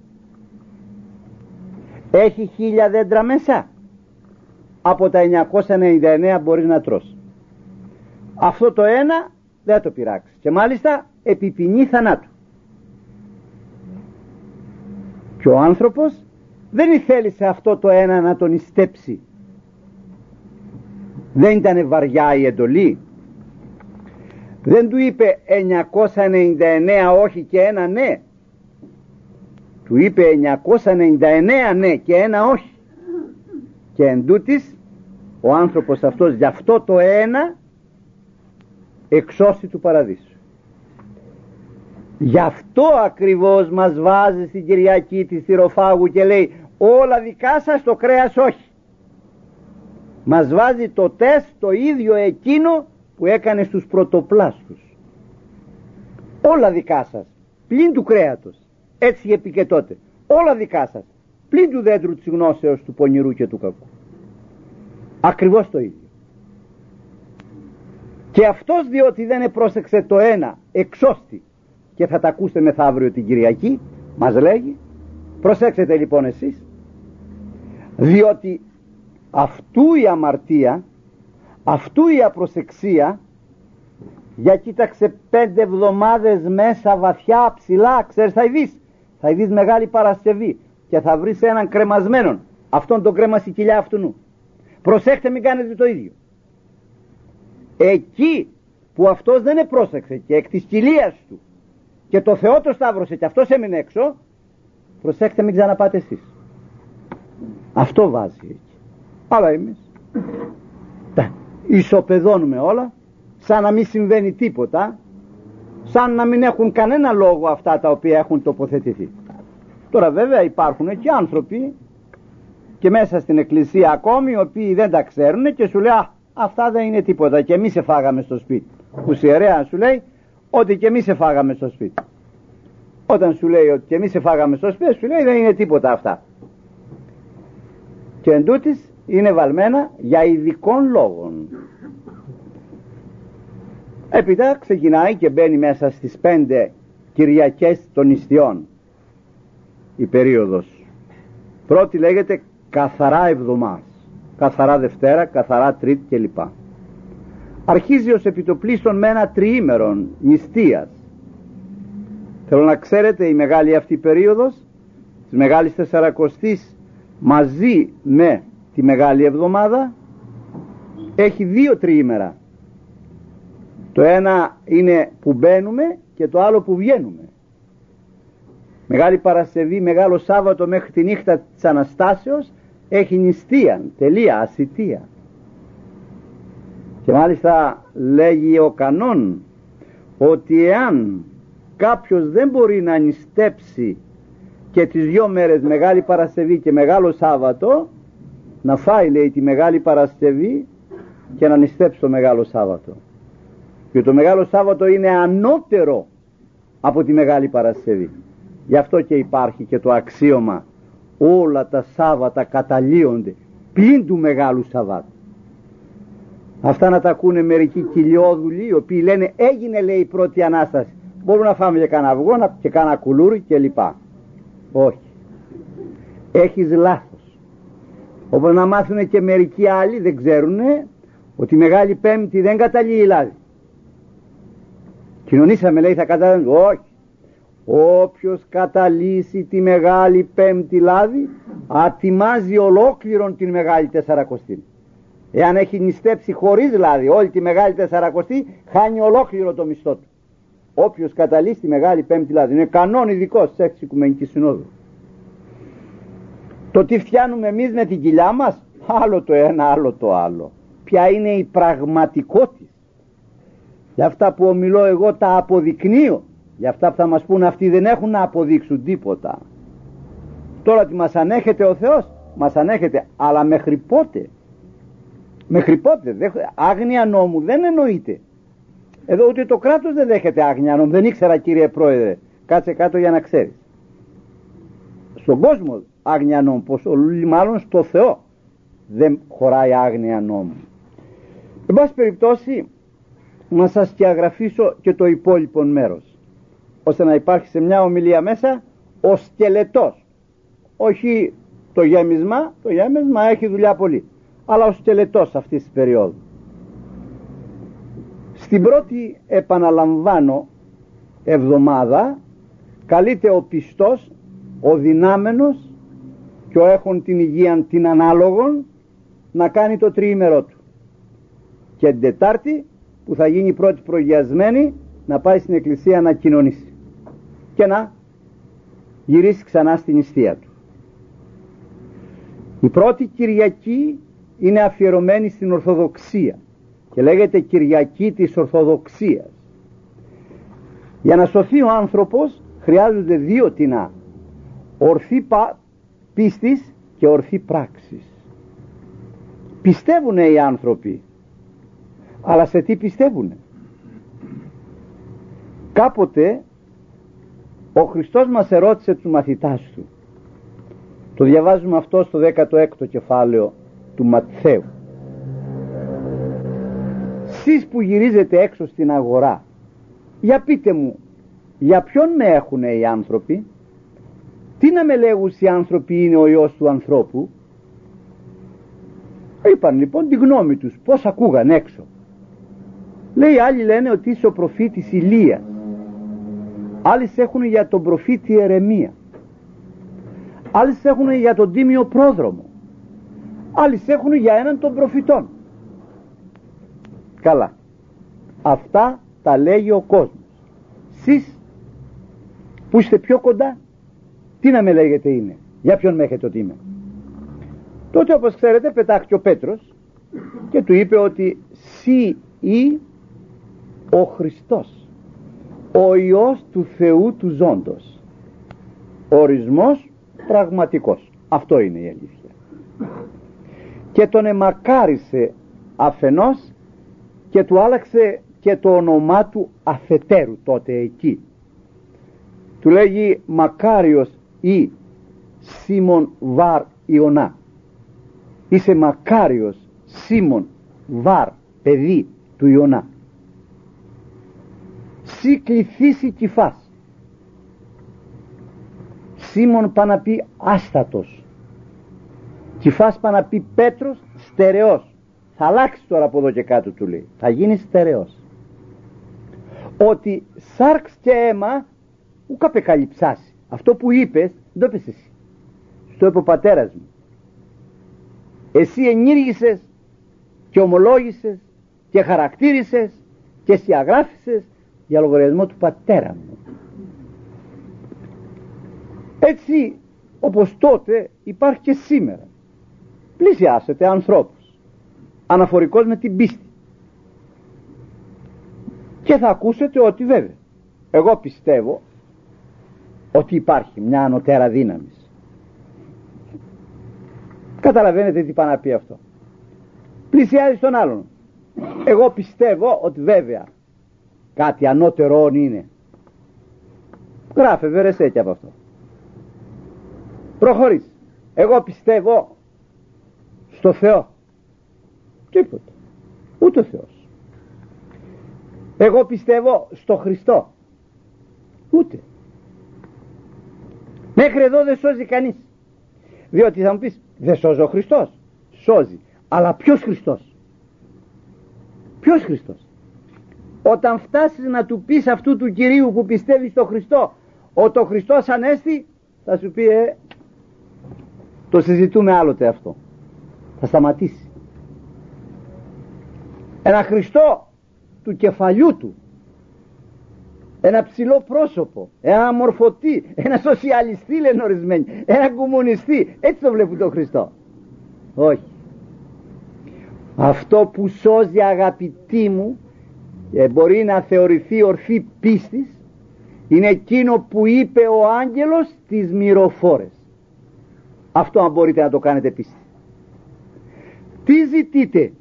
Έχει 1000 δέντρα μέσα, από τα 999 μπορείς να τρως. Αυτό το ένα δεν το πειράξει και μάλιστα επί ποινή θανάτου. Και ο άνθρωπος δεν θέλησε αυτό το ένα να τον ιστέψει. Δεν ήταν βαριά η εντολή? Δεν του είπε 999 όχι και ένα ναι? Του είπε 999 ναι και ένα όχι. Και εντούτοις ο άνθρωπος αυτός γι' αυτό το ένα εξώστη του παραδείσου. Γι' αυτό ακριβώς μας βάζει στην Κυριακή της Τυροφάγου και λέει όλα δικά σας, το κρέας όχι. Μας βάζει το τεστ το ίδιο εκείνο που έκανε στους πρωτοπλάστους. Όλα δικά σας, πλην του κρέατος, έτσι είπε και τότε. Όλα δικά σας, πλην του δέντρου της γνώσεως του πονηρού και του κακού. Ακριβώς το ίδιο. Και αυτός, διότι δεν επρόσεξε το ένα, εξώστη, και θα τα ακούσετε μεθαύριο την Κυριακή, μας λέγει, προσέξτε λοιπόν εσείς, διότι αυτού η αμαρτία, αυτού η απροσεξία, για κοίταξε 5 εβδομάδες μέσα βαθιά ψηλά, ξέρεις, θα ειδείς Μεγάλη Παρασκευή και θα βρεις έναν κρεμασμένον, αυτόν τον κρέμασε η κοιλιά αυτού. Προσέχτε μην κάνετε το ίδιο. Εκεί που αυτός δεν επρόσεξε και εκ της κοιλίας του και το Θεό το σταύρωσε και αυτός έμεινε έξω, προσέχτε μην ξαναπάτε εσείς. Αυτό βάζει εκεί. Αλλά εμείς τα ισοπεδώνουμε όλα, σαν να μην συμβαίνει τίποτα, σαν να μην έχουν κανένα λόγο αυτά τα οποία έχουν τοποθετηθεί. Τώρα βέβαια υπάρχουν και άνθρωποι και μέσα στην εκκλησία ακόμη, οι οποίοι δεν τα ξέρουν και σου λέει αυτά δεν είναι τίποτα και εμείς σε φάγαμε στο σπίτι. Ουσιερέα σου λέει ότι και εμείς σε φάγαμε στο σπίτι. Όταν σου λέει ότι και εμείς σε φάγαμε στο σπίτι, σου λέει δεν είναι τίποτα αυτά. Και εντούτοις είναι βαλμένα για ειδικών λόγων. Έπειτα ξεκινάει και μπαίνει μέσα στις 5 Κυριακές των νηστιών η περίοδος. Πρώτη λέγεται καθαρά εβδομάς, καθαρά Δευτέρα, καθαρά Τρίτη κλπ. Αρχίζει ως επιτοπλίστων με ένα τριήμερον νηστείας. Θέλω να ξέρετε, η μεγάλη αυτή περίοδος της Μεγάλης Τεσσαρακοστής μαζί με τη Μεγάλη Εβδομάδα έχει 2 τριήμερα. Το ένα είναι που μπαίνουμε και το άλλο που βγαίνουμε. Μεγάλη Παρασκευή, Μεγάλο Σάββατο μέχρι τη νύχτα της Αναστάσεως έχει νηστεία, τελεία, ασιτεία. Και μάλιστα λέγει ο κανόν ότι εάν κάποιος δεν μπορεί να νηστέψει και τις 2 μέρες Μεγάλη Παρασκευή και Μεγάλο Σάββατο, να φάει, λέει, τη Μεγάλη Παρασκευή και να νηστέψει το Μεγάλο Σάββατο. Και το Μεγάλο Σάββατο είναι ανώτερο από τη Μεγάλη Παρασκευή. Γι' αυτό και υπάρχει και το αξίωμα όλα τα Σάββατα καταλύονται πλην του Μεγάλου Σαββάτου. Αυτά να τα ακούνε μερικοί κοιλιόδουλοι, οι οποίοι λένε έγινε, λέει, η πρώτη Ανάσταση, μπορούμε να φάμε και κανένα αυγό και κανένα κουλούρι κλπ. Όχι, έχεις λάθος. Όπως να μάθουν και μερικοί άλλοι, δεν ξέρουν ότι η Μεγάλη Πέμπτη δεν καταλύει λάδι. Κοινωνήσαμε, λέει, θα καταλύει. Όχι, όποιος καταλύσει τη Μεγάλη Πέμπτη λάδι ατιμάζει ολόκληρον την Μεγάλη Τεσσαρακοστή. Εάν έχει νηστέψει χωρίς λάδι όλη τη Μεγάλη Τεσσαρακοστή, χάνει ολόκληρο το μισθό του. Όποιος καταλύσει τη Μεγάλη Πέμπτη λάδι, είναι κανόν ειδικός της Έξης Οικουμενικής Συνόδου. Το τι φτιάνουμε εμείς με την κοιλιά μας, άλλο το ένα άλλο το άλλο. Ποια είναι η πραγματικότητα. Για αυτά που ομιλώ εγώ τα αποδεικνύω. Για αυτά που θα μας πούν αυτοί δεν έχουν να αποδείξουν τίποτα. Τώρα τι μας ανέχεται ο Θεός, μας ανέχεται, αλλά μέχρι πότε? Μέχρι πότε? Άγνοια νόμου δεν εννοείται. Εδώ ούτε το κράτος δεν δέχεται άγνοια νόμου. Δεν ήξερα, κύριε Πρόεδρε, κάτσε κάτω για να ξέρεις. Στον κόσμο άγνοια νόμου, μάλλον στο Θεό δεν χωράει άγνοια νόμου. Εν πάση περιπτώσει, να σας σκιαγραφίσω και το υπόλοιπο μέρος, ώστε να υπάρχει σε μια ομιλία μέσα ο σκελετός. Όχι το γέμισμα, το γέμισμα έχει δουλειά πολύ, αλλά ο σκελετός αυτής της περίοδου. Στην πρώτη, επαναλαμβάνω, εβδομάδα καλείται ο πιστός, ο δυνάμενος και ο έχων την υγεία την ανάλογον να κάνει το τριήμερό του. Και την Τετάρτη που θα γίνει η πρώτη προγιασμένη να πάει στην εκκλησία να κοινωνήσει και να γυρίσει ξανά στην νηστεία του. Η πρώτη Κυριακή είναι αφιερωμένη στην Ορθοδοξία και λέγεται Κυριακή της Ορθοδοξίας. Για να σωθεί ο άνθρωπος χρειάζονται 2 τινά: ορθή πίστης και ορθή πράξης. Πιστεύουνε οι άνθρωποι, αλλά σε τι πιστεύουνε? Κάποτε ο Χριστός μας ερώτησε τους μαθητάς του, το διαβάζουμε αυτό στο 16ο κεφάλαιο του Ματθαίου: «Σεις που γυρίζετε έξω στην αγορά, για πείτε μου, για ποιον με έχουνε οι άνθρωποι? Τι να με λέγουν οι άνθρωποι είναι ο Υιός του ανθρώπου?» Είπαν λοιπόν τη γνώμη τους, πως ακούγαν έξω. Λέει, άλλοι λένε ότι είσαι ο προφήτης Ηλίας, άλλοι έχουν για τον προφήτη Ερεμία, άλλοι έχουν για τον τίμιο πρόδρομο, άλλοι έχουν για έναν των προφητών. Καλά, αυτά τα λέγει ο κόσμος. Σεις που είστε πιο κοντά, τι να με λέγετε είναι? Για ποιον με έχετε ότι είμαι? Τότε, όπως ξέρετε, πετάχτηκε ο Πέτρος και του είπε ότι «Συ ή ο Χριστός, ο Υιός του Θεού του ζώντος». Ορισμός πραγματικός. Αυτό είναι η αλήθεια. Και τον εμακάρισε αφενός και του άλλαξε και το όνομά του αφετέρου τότε εκεί. Του λέγει Μακάριος ή Σίμων Βαρ Ιωνά. Είσαι μακάριος Σίμων Βαρ, παιδί του Ιωνά. Σι κληθήσει κυφάς. Σίμων πά να πει άστατος. Κυφάς πά να πει Πέτρος, στερεός. Θα αλλάξει τώρα από εδώ και κάτω, του λέει. Θα γίνει στερεός. Ότι σάρξ και αίμα ουκ απεκαλυψάσει. Αυτό που είπες, δεν το είπες εσύ. Στο είπε ο πατέρας μου. Εσύ ενήργησες και ομολόγησες και χαρακτήρισες και σιαγράφησες για λογαριασμό του πατέρα μου. Έτσι όπως τότε υπάρχει και σήμερα. Πλησιάσετε ανθρώπους αναφορικώς με την πίστη και θα ακούσετε ότι βέβαια εγώ πιστεύω ότι υπάρχει μια ανωτέρα δύναμη. Καταλαβαίνετε τι πάει να πει αυτό? Πλησιάζει τον άλλον. Εγώ πιστεύω ότι βέβαια κάτι ανώτερον είναι. Γράφε βερεσέ και από αυτό. Προχωρείς. Εγώ πιστεύω στο Θεό. Τίποτα. Ούτε ο Θεός. Εγώ πιστεύω στο Χριστό. Ούτε. Μέχρι εδώ δεν σώζει κανείς. Διότι θα μου πεις, δεν σώζει ο Χριστός? Σώζει. Αλλά ποιος Χριστός? Ποιος Χριστός? Όταν φτάσεις να του πεις αυτού του Κυρίου που πιστεύει στο Χριστό ότι ο Χριστός ανέστη, θα σου πει το συζητούμε άλλοτε αυτό. Θα σταματήσει. Ένα Χριστό του κεφαλιού του, ένα ψηλό πρόσωπο, ένα μορφωτή, ένα σοσιαλιστή λένε ορισμένοι, ένα κομμουνιστή, έτσι το βλέπουν τον Χριστό? Όχι. Αυτό που σώζει, αγαπητοί μου, μπορεί να θεωρηθεί ορθή πίστης, είναι εκείνο που είπε ο άγγελος στις μυροφόρες. Αυτό αν μπορείτε να το κάνετε πίστη. Τι ζητείτε?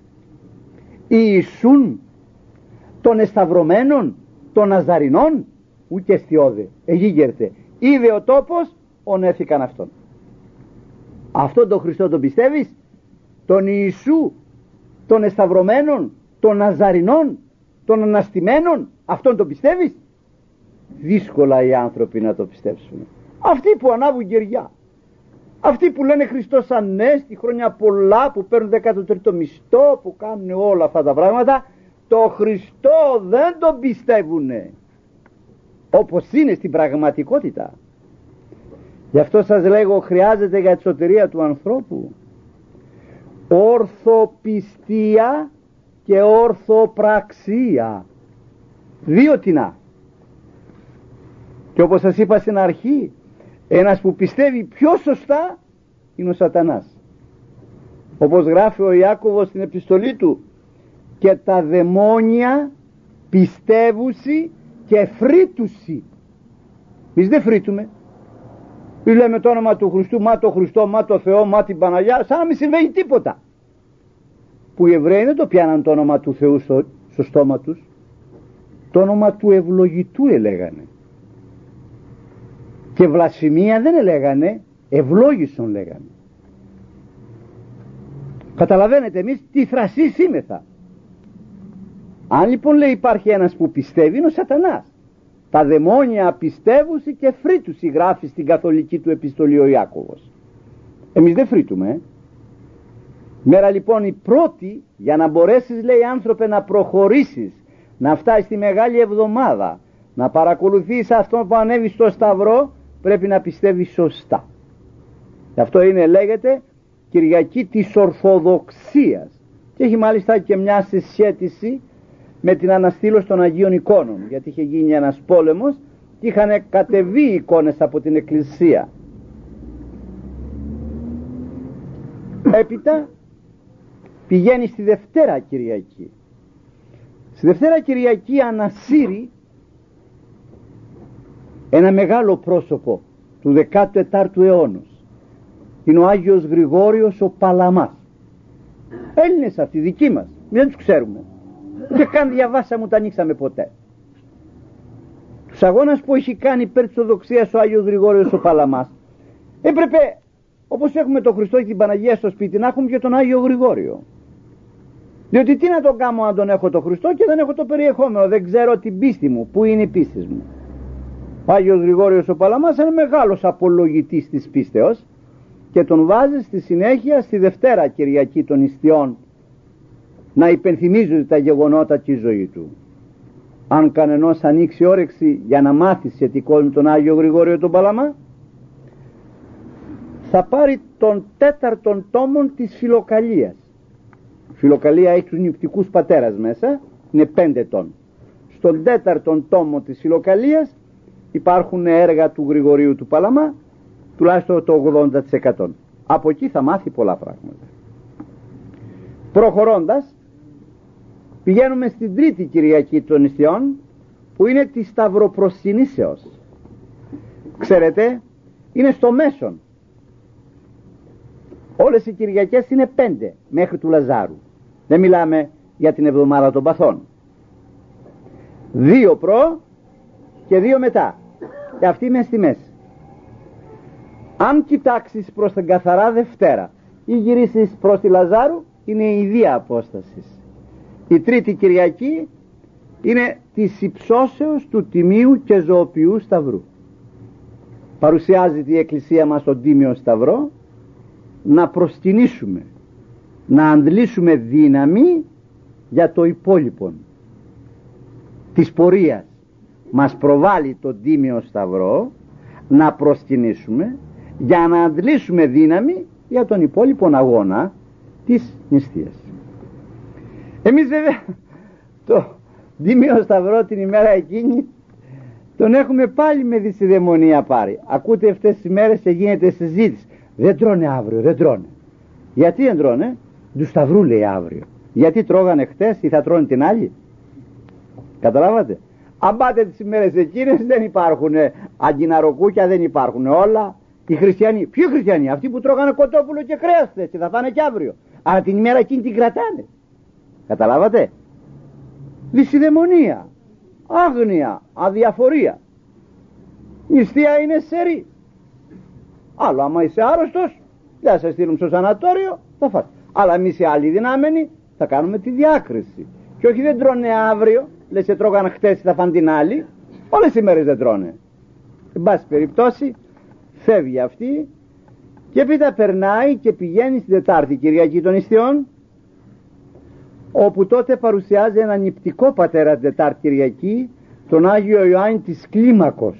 Ιησούν των εσταυρωμένων των Ναζαρινών? Ουκ εστιώδε εγίγερτε είδε ο τόπος ονέθηκαν αυτόν. Αυτόν τον Χριστό τον πιστεύεις? Τον Ιησού των εσταυρωμένων των Ναζαρινών των αναστημένων, αυτόν τον πιστεύεις? Δύσκολα οι άνθρωποι να το πιστέψουν. Αυτοί που ανάβουν γεριά, αυτοί που λένε Χριστός Ανέστη, χρόνια πολλά, που παίρνουν 13ο μισθό, που κάνουν όλα αυτά τα πράγματα, το Χριστό δεν τον πιστεύουνε όπως είναι στην πραγματικότητα. Γι' αυτό σας λέγω, χρειάζεται για τη σωτηρία του ανθρώπου ορθοπιστία και ορθοπραξία. Δύο τινά. Και όπως σας είπα στην αρχή, ένας που πιστεύει πιο σωστά είναι ο σατανάς. Όπως γράφει ο Ιάκωβος στην επιστολή του, και τα δαιμόνια πιστεύουσι και φρύτουσι. Εμείς δεν φρύτουμε. Λέμε το όνομα του Χριστού, μα το Χριστό, μα το Θεό, μα την Παναγιά, σαν να μην συμβαίνει τίποτα. που οι Εβραίοι δεν το πιάναν το όνομα του Θεού στο στόμα τους, το όνομα του ευλογητού ελέγανε, και βλασφημία δεν ελέγανε, ευλόγησον λέγανε. Καταλαβαίνετε, εμείς τι θρασί σήμεθα. Αν λοιπόν λέει υπάρχει ένας που πιστεύει, είναι ο Σατανάς. Τα δαιμόνια πιστεύουσι και φρύτουσι, γράφει στην καθολική του επιστολή ο Ιάκωβος. Εμείς δεν φρύτουμε. Μέρα λοιπόν η πρώτη, για να μπορέσεις, λέει, άνθρωπε, να προχωρήσεις, να φτάσεις στη Μεγάλη Εβδομάδα, να παρακολουθείς αυτόν που ανέβει στο Σταυρό, πρέπει να πιστεύεις σωστά. Γι' αυτό είναι, λέγεται, Κυριακή της Ορθοδοξίας, και έχει μάλιστα και μια συσχέτιση με την αναστήλωση των Αγίων Εικόνων, γιατί είχε γίνει ένας πόλεμος και είχαν κατεβεί εικόνες από την Εκκλησία. Έπειτα πηγαίνει στη Δευτέρα Κυριακή. Στη Δευτέρα Κυριακή ανασύρει ένα μεγάλο πρόσωπο του 14ου αιώνα. Είναι ο Άγιος Γρηγόριος ο Παλαμάς. Έλληνες αυτοί, δικοί μας, δεν τους ξέρουμε, ούτε καν διαβάσαμε ούτε ανοίξαμε ποτέ. Τους αγώνας που έχει κάνει υπέρ της Ορθοδοξίας ο Άγιος Γρηγόριος ο Παλαμάς, έπρεπε, όπως έχουμε τον Χριστό και την Παναγία στο σπίτι, να έχουμε και τον Άγιο Γρηγόριο. Διότι τι να τον κάνω αν τον έχω τον Χριστό και δεν έχω το περιεχόμενο, δεν ξέρω την πίστη μου, πού είναι η πίστη μου. Ο Άγιος Γρηγόριος ο Παλαμάς είναι μεγάλος απολογητής της πίστεως και τον βάζει στη συνέχεια στη Δευτέρα Κυριακή των Ιστιών να υπενθυμίζονται τα γεγονότα και η ζωή του. Αν κανενός ανοίξει όρεξη για να μάθει σχετικό με τον Άγιο Γρηγόριο τον Παλαμά, θα πάρει τον 4ο τόμο της Φιλοκαλίας. Φιλοκαλία έχει τους νηπτικούς πατέρας μέσα, είναι 5 ετών. Στον 4ο τόμο της Φιλοκαλίας υπάρχουν έργα του Γρηγορίου του Παλαμά, τουλάχιστον το 80%. Από εκεί θα μάθει πολλά πράγματα. Προχωρώντας, πηγαίνουμε στην Τρίτη Κυριακή των Ιστιών, που είναι της Σταυροπροσκυνήσεως. Ξέρετε, είναι στο μέσον. Όλες οι Κυριακές είναι 5 μέχρι του Λαζάρου. Δεν μιλάμε για την εβδομάδα των παθών. 2 προ και 2 μετά, και αυτή είναι στη μέση. Αν κοιτάξεις προς την καθαρά Δευτέρα ή γυρίσεις προς τη Λαζάρου, είναι η ίδια απόσταση. Η Τρίτη Κυριακή είναι της υψώσεως του Τιμίου και Ζωοποιού Σταυρού. Παρουσιάζεται η Εκκλησία μας τον Τίμιο Σταυρό, να προσκυνήσουμε, να αντλήσουμε δύναμη για το υπόλοιπο της πορείας. Μας προβάλλει τον Τίμιο Σταυρό να προσκυνήσουμε για να αντλήσουμε δύναμη για τον υπόλοιπο αγώνα της νηστείας. Εμείς βέβαια το Τίμιο Σταυρό την ημέρα εκείνη τον έχουμε πάλι με δυσιδαιμονία πάρει. Ακούτε αυτές τις μέρες και γίνεται συζήτηση. Δεν τρώνε αύριο, δεν τρώνε. Γιατί δεν τρώνε? Του Σταυρού λέει αύριο. Γιατί τρώγανε χτες ή θα τρώνε την άλλη? Καταλάβατε? Αν πάτε τις ημέρες εκείνες δεν υπάρχουν αγκιναροκούκια, δεν υπάρχουν όλα. Οι χριστιανοί, ποιοι χριστιανοί? Αυτοί που τρώγανε κοτόπουλο και κρέας χτες και θα φάνε και αύριο. Αλλά την ημέρα εκείνη την κρατάνε. Καταλάβατε? Δυσιδαιμονία, άγνοια, αδιαφορία. Η νηστεία είναι σερή. Άλλο άμα είσαι άρρωστος, δεν θα σε στείλουν στο σανατόριο, θα φας. Αλλά εμείς οι άλλοι δυνάμενοι θα κάνουμε τη διάκριση. Και όχι δεν τρώνε αύριο, λες σε τρώγαν χτες, θα φάνε την άλλη. Όλες οι μέρες δεν τρώνε. Εν πάση περιπτώσει φεύγει αυτή και έπειτα περνάει και πηγαίνει στην Τετάρτη Κυριακή των Ιστιών, όπου τότε παρουσιάζει έναν νηπτικό πατέρα την Τετάρτη Κυριακή, τον Άγιο Ιωάννη της Κλίμακος.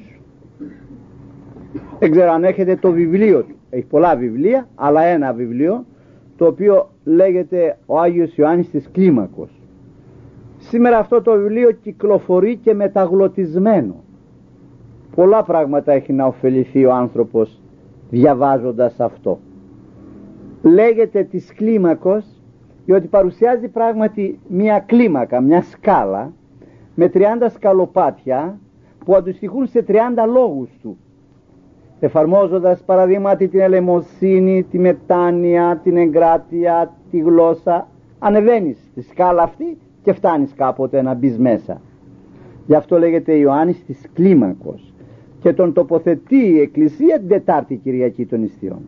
Δεν ξέρω αν έχετε το βιβλίο του. Έχει πολλά βιβλία, αλλά ένα βιβλίο το οποίο λέγεται ο Άγιος Ιωάννης της Κλίμακος. Σήμερα αυτό το βιβλίο κυκλοφορεί και μεταγλωτισμένο. Πολλά πράγματα έχει να ωφεληθεί ο άνθρωπος διαβάζοντας αυτό. Λέγεται της Κλίμακος διότι παρουσιάζει πράγματι μια κλίμακα, μια σκάλα με 30 σκαλοπάτια που αντιστοιχούν σε 30 λόγους του, εφαρμόζοντας παραδείγματι την ελεημοσύνη, τη μετάνοια, την εγκράτεια, τη γλώσσα, ανεβαίνεις στη σκάλα αυτή και φτάνεις κάποτε να μπεις μέσα. Γι' αυτό λέγεται Ιωάννης της κλίμακος, και τον τοποθετεί η Εκκλησία την Τετάρτη Κυριακή των Νηστείων.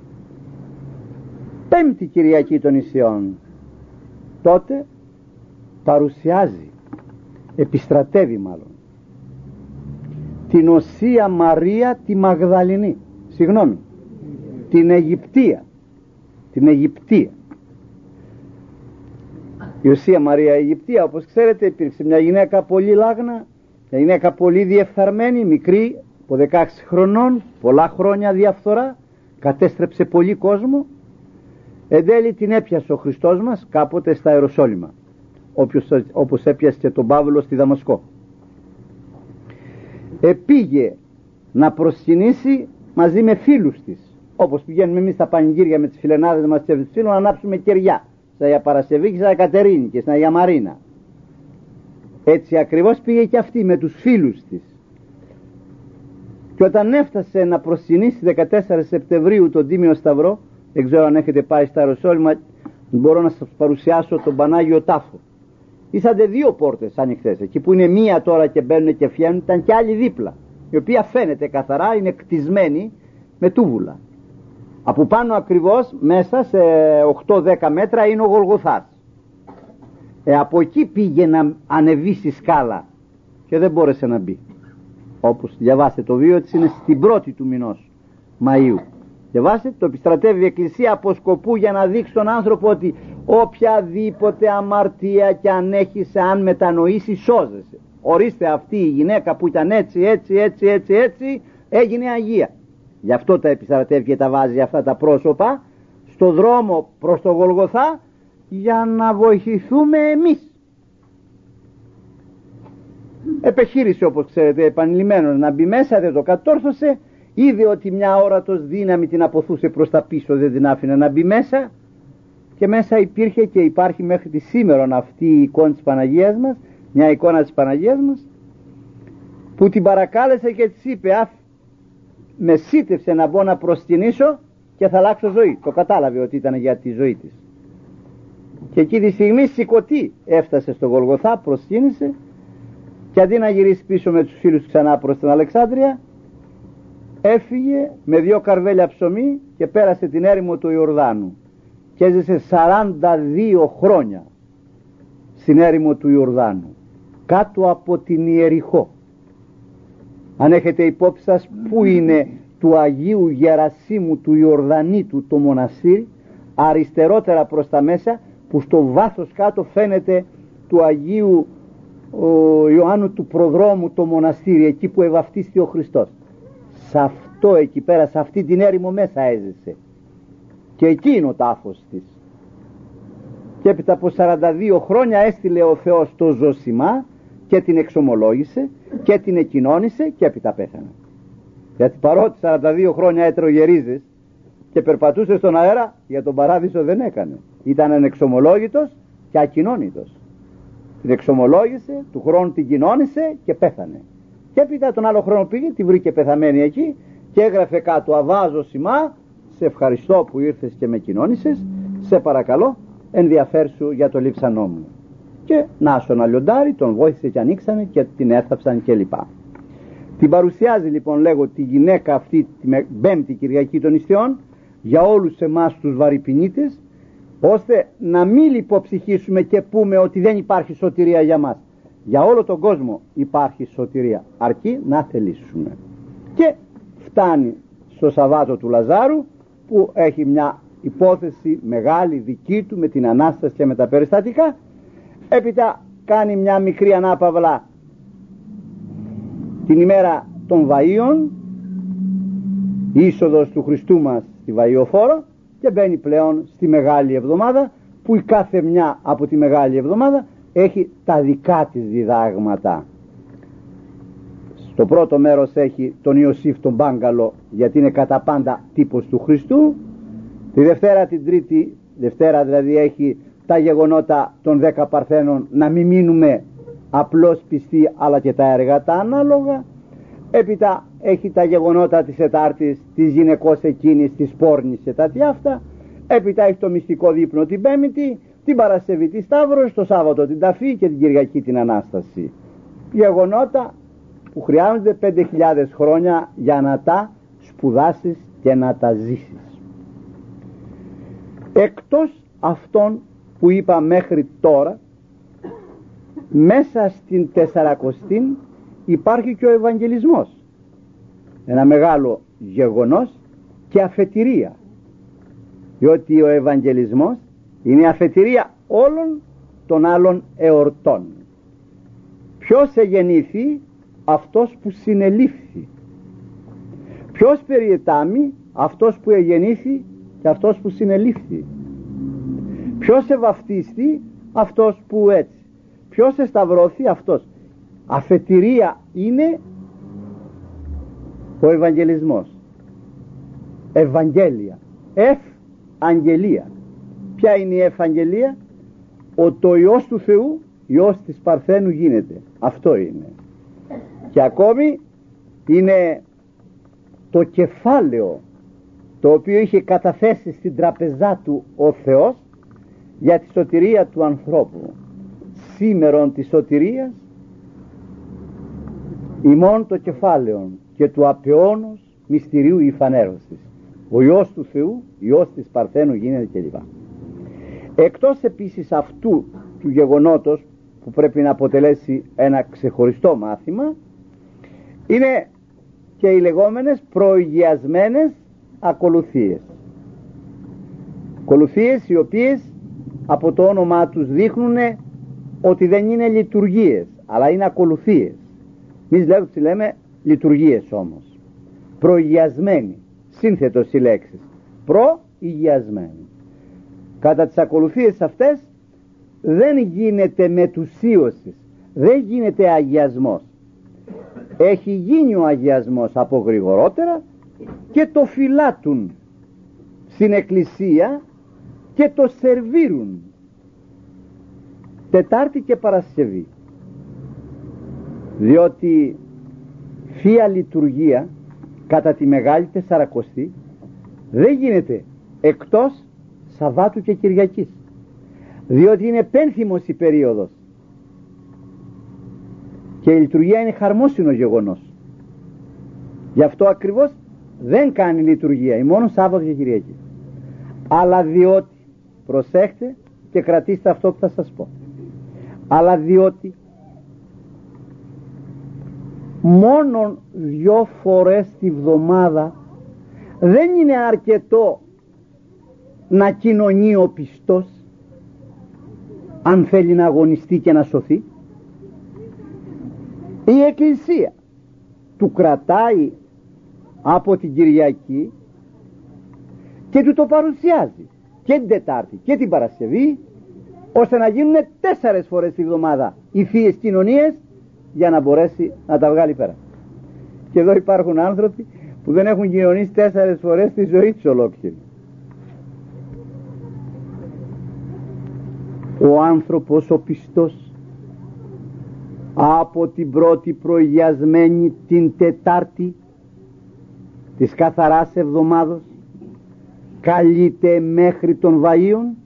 Πέμπτη Κυριακή των Νηστείων τότε παρουσιάζει, επιστρατεύει μάλλον, την Οσία Μαρία τη Μαγδαληνή, την Αιγυπτία, η Οσία Μαρία Αιγυπτία, όπως ξέρετε, υπήρξε μια γυναίκα πολύ λάγνα, μια γυναίκα πολύ διεφθαρμένη, μικρή, από 16 χρονών, πολλά χρόνια διαφθορά, κατέστρεψε πολύ κόσμο. Εν τέλει την έπιασε ο Χριστός μας κάποτε στα Ιεροσόλυμα, όπως έπιασε και τον Παύλο στη Δαμασκό. Επήγε να προσκυνήσει μαζί με φίλους της, όπως πηγαίνουμε εμείς στα πανηγύρια με τις φιλενάδες μας και τους φίλους να ανάψουμε κεριά στα Αγία Παρασκευή και στα Αγία Κατερίνη και στην Αγία Μαρίνα. Έτσι ακριβώς πήγε και αυτή με τους φίλους της. Και όταν έφτασε να προσκυνήσει 14 Σεπτεμβρίου τον Τίμιο Σταυρό, δεν ξέρω αν έχετε πάει στα Ιεροσόλυμα, μπορώ να σας παρουσιάσω τον Πανάγιο Τάφο. Ήσαντε δύο πόρτες ανοιχτές, εκεί που είναι μία τώρα και μπαίνουν και βγαίνουν, ήταν και άλλη δίπλα, η οποία φαίνεται καθαρά, είναι κτισμένη με τούβουλα. Από πάνω ακριβώς μέσα σε 8-10 μέτρα είναι ο Γολγοθάς. Από εκεί πήγε να ανεβεί στη σκάλα και δεν μπόρεσε να μπει. Όπως διαβάστε το βίο της, είναι στην πρώτη του μηνός Μαΐου. Διαβάστε, το επιστρατεύει η Εκκλησία από σκοπού για να δείξει τον άνθρωπο ότι οποιαδήποτε αμαρτία και αν έχεις, αν μετανοήσει, σώζεσαι. Ορίστε, αυτή η γυναίκα που ήταν έτσι έγινε Αγία. Γι' αυτό τα επιστρατεύει και τα βάζει αυτά τα πρόσωπα στο δρόμο προς το Γολγοθά, για να βοηθηθούμε εμείς. Επεχείρησε, όπως ξέρετε, επανειλημμένος να μπει μέσα, δεν το κατόρθωσε. Είδε ότι μια όρατος δύναμη την αποθούσε προς τα πίσω, δεν την άφηνε να μπει μέσα, και μέσα υπήρχε και υπάρχει μέχρι τη σήμερα αυτή η εικόνα της Παναγίας μας, μια εικόνα της Παναγίας μας, που την παρακάλεσε και της είπε, με σύτευσε να μπω να προσκυνήσω και θα αλλάξω ζωή. Το κατάλαβε ότι ήταν για τη ζωή της. Και εκεί τη στιγμή σηκωτή έφτασε στο Γολγοθά, προσκύνησε, και αντί να γυρίσει πίσω με τους φίλους ξανά προς την Αλεξάνδρεια, έφυγε με 2 καρβέλια ψωμί και πέρασε την έρημο του Ιορδάνου και έζησε 42 χρόνια στην έρημο του Ιορδάνου, κάτω από την Ιεριχώ. Αν έχετε υπόψη σας που είναι του Αγίου Γερασίμου του Ιορδανίτου το μοναστήρι, αριστερότερα προς τα μέσα, που στο βάθος κάτω φαίνεται του Αγίου Ιωάννου του Προδρόμου το μοναστήρι, εκεί που ευαυτίστη ο Χριστός. Σε αυτό εκεί πέρα, σε αυτή την έρημο μέσα έζησε, και εκεί είναι ο τάφος της. Και έπειτα από 42 χρόνια έστειλε ο Θεός το Ζωσιμά και την εξομολόγησε και την εκοινώνησε, και έπειτα πέθανε. Γιατί παρότι 42 χρόνια έτρωγε ρίζες και περπατούσε στον αέρα, για τον παράδεισο δεν έκανε. Ήταν ανεξομολόγητος και ακοινώνητος. Την εξομολόγησε, του χρόνου την κοινώνησε και πέθανε. Και έπειτα τον άλλο χρόνο πήγε, τη βρήκε πεθαμένη εκεί και έγραφε κάτω, αβάζω σημά, σε ευχαριστώ που ήρθες και με κοινώνησες, σε παρακαλώ ενδιαφέρσου για το λείψανό μου. Και να ένα λιοντάρι, τον βόηθησε και ανοίξανε και την έθαψαν κλπ. Την παρουσιάζει λοιπόν, λέγω, τη γυναίκα αυτή τη πέμπτη Κυριακή των Νηστείων για όλους εμάς τους βαρυπινίτες, ώστε να μην λιποψυχήσουμε και πούμε ότι δεν υπάρχει σωτηρία για μας. Για όλο τον κόσμο υπάρχει σωτηρία, αρκεί να θελήσουμε. Και φτάνει στο Σαββάτο του Λαζάρου, που έχει μια υπόθεση μεγάλη δική του με την Ανάσταση και με τα περιστατικά. Έπειτα κάνει μια μικρή ανάπαυλα την ημέρα των Βαΐων, η είσοδος του Χριστού μας στη Βαϊοφόρο, και μπαίνει πλέον στη Μεγάλη Εβδομάδα, που η κάθε μια από τη Μεγάλη Εβδομάδα έχει τα δικά της διδάγματα. Στο πρώτο μέρος έχει τον Ιωσήφ τον Μπάγκαλο, γιατί είναι κατά πάντα τύπος του Χριστού. Τη Δευτέρα, την Τρίτη Δευτέρα δηλαδή, έχει τα γεγονότα των 10 Παρθένων, να μην μείνουμε απλώς πιστοί αλλά και τα έργα τα ανάλογα. Έπειτα έχει τα γεγονότα της Τετάρτης, της γυναικός εκείνης, της πόρνης και τα τι αυτά. Έπειτα έχει το μυστικό δείπνο την Πέμπτη, την Παρασκευή τη Σταύρωση, το Σάββατο την Ταφή και την Κυριακή την Ανάσταση. Γεγονότα που χρειάζονται 5.000 χρόνια για να τα σπουδάσεις και να τα ζήσεις. Εκτός αυτών που είπα μέχρι τώρα, μέσα στην 40η υπάρχει και ο Ευαγγελισμός, ένα μεγάλο γεγονός και αφετηρία, διότι ο Ευαγγελισμός είναι αφετηρία όλων των άλλων εορτών. Ποιος εγεννήθη? Αυτός που συνελήφθη. Ποιος περιετάμει? Αυτός που εγεννήθη και αυτός που συνελήφθη. Ποιος ευαυτίστη? Αυτός που έτσι. Ποιος εσταυρώθη? Αυτός. Αφετηρία είναι ο Ευαγγελισμός. Ευαγγέλια. Αγγελία. Ποια είναι η Ευαγγελία? Ότι ο Υιός του Θεού, Υιός της Παρθένου γίνεται. Αυτό είναι. Και ακόμη είναι το κεφάλαιο το οποίο είχε καταθέσει στην τραπεζά του ο Θεός για τη σωτηρία του ανθρώπου. Σήμερον της σωτηρίας ημών το κεφάλαιο και του απαιώνος μυστηρίου η φανέρωσης. Ο Υιός του Θεού, Υιός της Παρθένου γίνεται κλπ. Εκτός επίσης αυτού του γεγονότος που πρέπει να αποτελέσει ένα ξεχωριστό μάθημα, είναι και οι λεγόμενες προηγιασμένες ακολουθίες. Ακολουθίες οι οποίες από το όνομά τους δείχνουν ότι δεν είναι λειτουργίες, αλλά είναι ακολουθίες. Εμείς λέμε λειτουργίες όμως. Προηγιασμένοι, σύνθετος οι λέξεις. Προηγιασμένοι. Κατά τις ακολουθίες αυτές δεν γίνεται μετουσίωση, δεν γίνεται αγιασμός. Έχει γίνει ο αγιασμός από γρηγορότερα και το φυλάτουν στην εκκλησία και το σερβίρουν Τετάρτη και Παρασκευή, διότι Θεία Λειτουργία κατά τη Μεγάλη Τεσσαρακοστή δεν γίνεται εκτός Σαββάτου και Κυριακής, διότι είναι πένθυμος η περίοδος και η λειτουργία είναι χαρμόσυνο γεγονός. Γι' αυτό ακριβώς δεν κάνει λειτουργία, μόνο Σάββατο και Κυριακή. Αλλά διότι, προσέχτε και κρατήστε αυτό που θα σας πω, αλλά διότι μόνον 2 φορές τη βδομάδα δεν είναι αρκετό να κοινωνεί ο πιστός αν θέλει να αγωνιστεί και να σωθεί. Η Εκκλησία του κρατάει από την Κυριακή και του το παρουσιάζει και την Τετάρτη και την Παρασκευή, ώστε να γίνουν 4 φορές τη βδομάδα οι θείες κοινωνίες για να μπορέσει να τα βγάλει πέρα. Και εδώ υπάρχουν άνθρωποι που δεν έχουν κοινωνήσει 4 φορές τη ζωή τους ολόκληρη. Ο άνθρωπος ο πιστός από την πρώτη προηγιασμένη την Τετάρτη της καθαράς εβδομάδος καλείται μέχρι των Βαΐων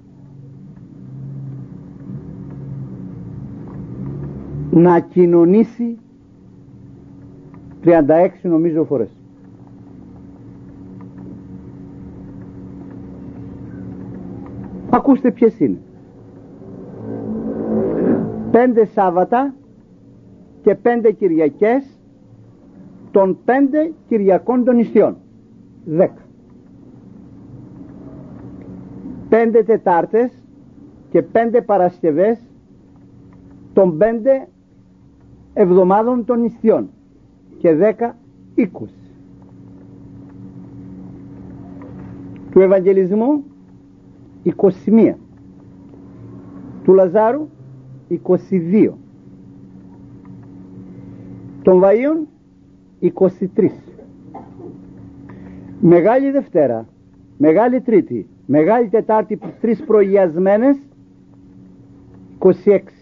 να κοινωνήσει 36 νομίζω φορές. Ακούστε ποιες είναι. 5 Σάββατα και 5 Κυριακές των 5 Κυριακών των νηστείων. 10. 5 Τετάρτες και 5 Παρασκευές των 5 εβδομάδων των νηστείων και 10 20. Του Ευαγγελισμού 21, του Λαζάρου 22, των Βαΐων 23, Μεγάλη Δευτέρα, Μεγάλη Τρίτη, Μεγάλη Τετάρτη, 3 προηγιασμένες 26,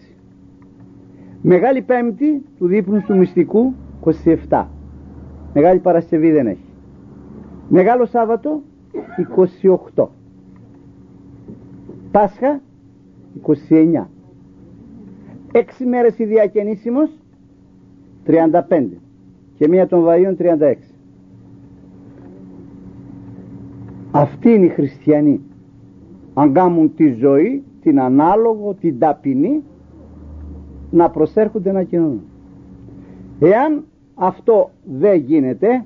Μεγάλη Πέμπτη του δείπνου του μυστικού 27, Μεγάλη Παρασκευή δεν έχει, Μεγάλο Σάββατο 28, Πάσχα 29. 6 μέρες η διακαινήσιμος, 35. Και μία των Βαΐων, 36. Αυτοί είναι οι χριστιανοί. Αν κάνουν τη ζωή, την ανάλογο, την ταπεινή, να προσέρχονται να κοινωνούν. Εάν αυτό δεν γίνεται,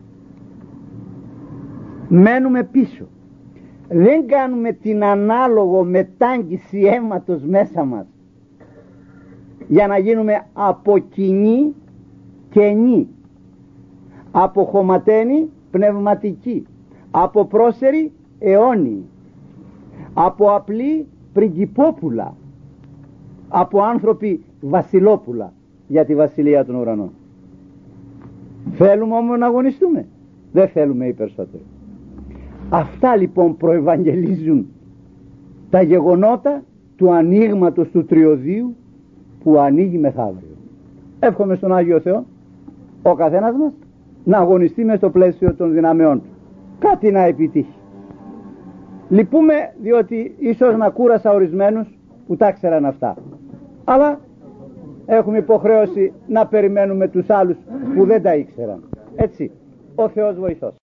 μένουμε πίσω. Δεν κάνουμε την ανάλογο μετάγγιση αίματος μέσα μας για να γίνουμε από κοινή καινή, από χωματένη πνευματική, από πρόσερη αιώνιοι, από απλή πριγκιπόπουλα, από άνθρωποι βασιλόπουλα για τη βασιλεία των ουρανών. Θέλουμε όμως να αγωνιστούμε? Δεν θέλουμε οι περισσότεροι. Αυτά λοιπόν προευαγγελίζουν τα γεγονότα του ανοίγματος του τριωδίου που ανοίγει μεθαύριο. Εύχομαι στον Άγιο Θεό ο καθένας μας να αγωνιστεί μες στο πλαίσιο των δυναμεών του, κάτι να επιτύχει. Λυπούμε διότι ίσως να κούρασα ορισμένους που τα ξέραν αυτά, αλλά έχουμε υποχρέωση να περιμένουμε τους άλλους που δεν τα ήξεραν. Έτσι, ο Θεός βοηθός.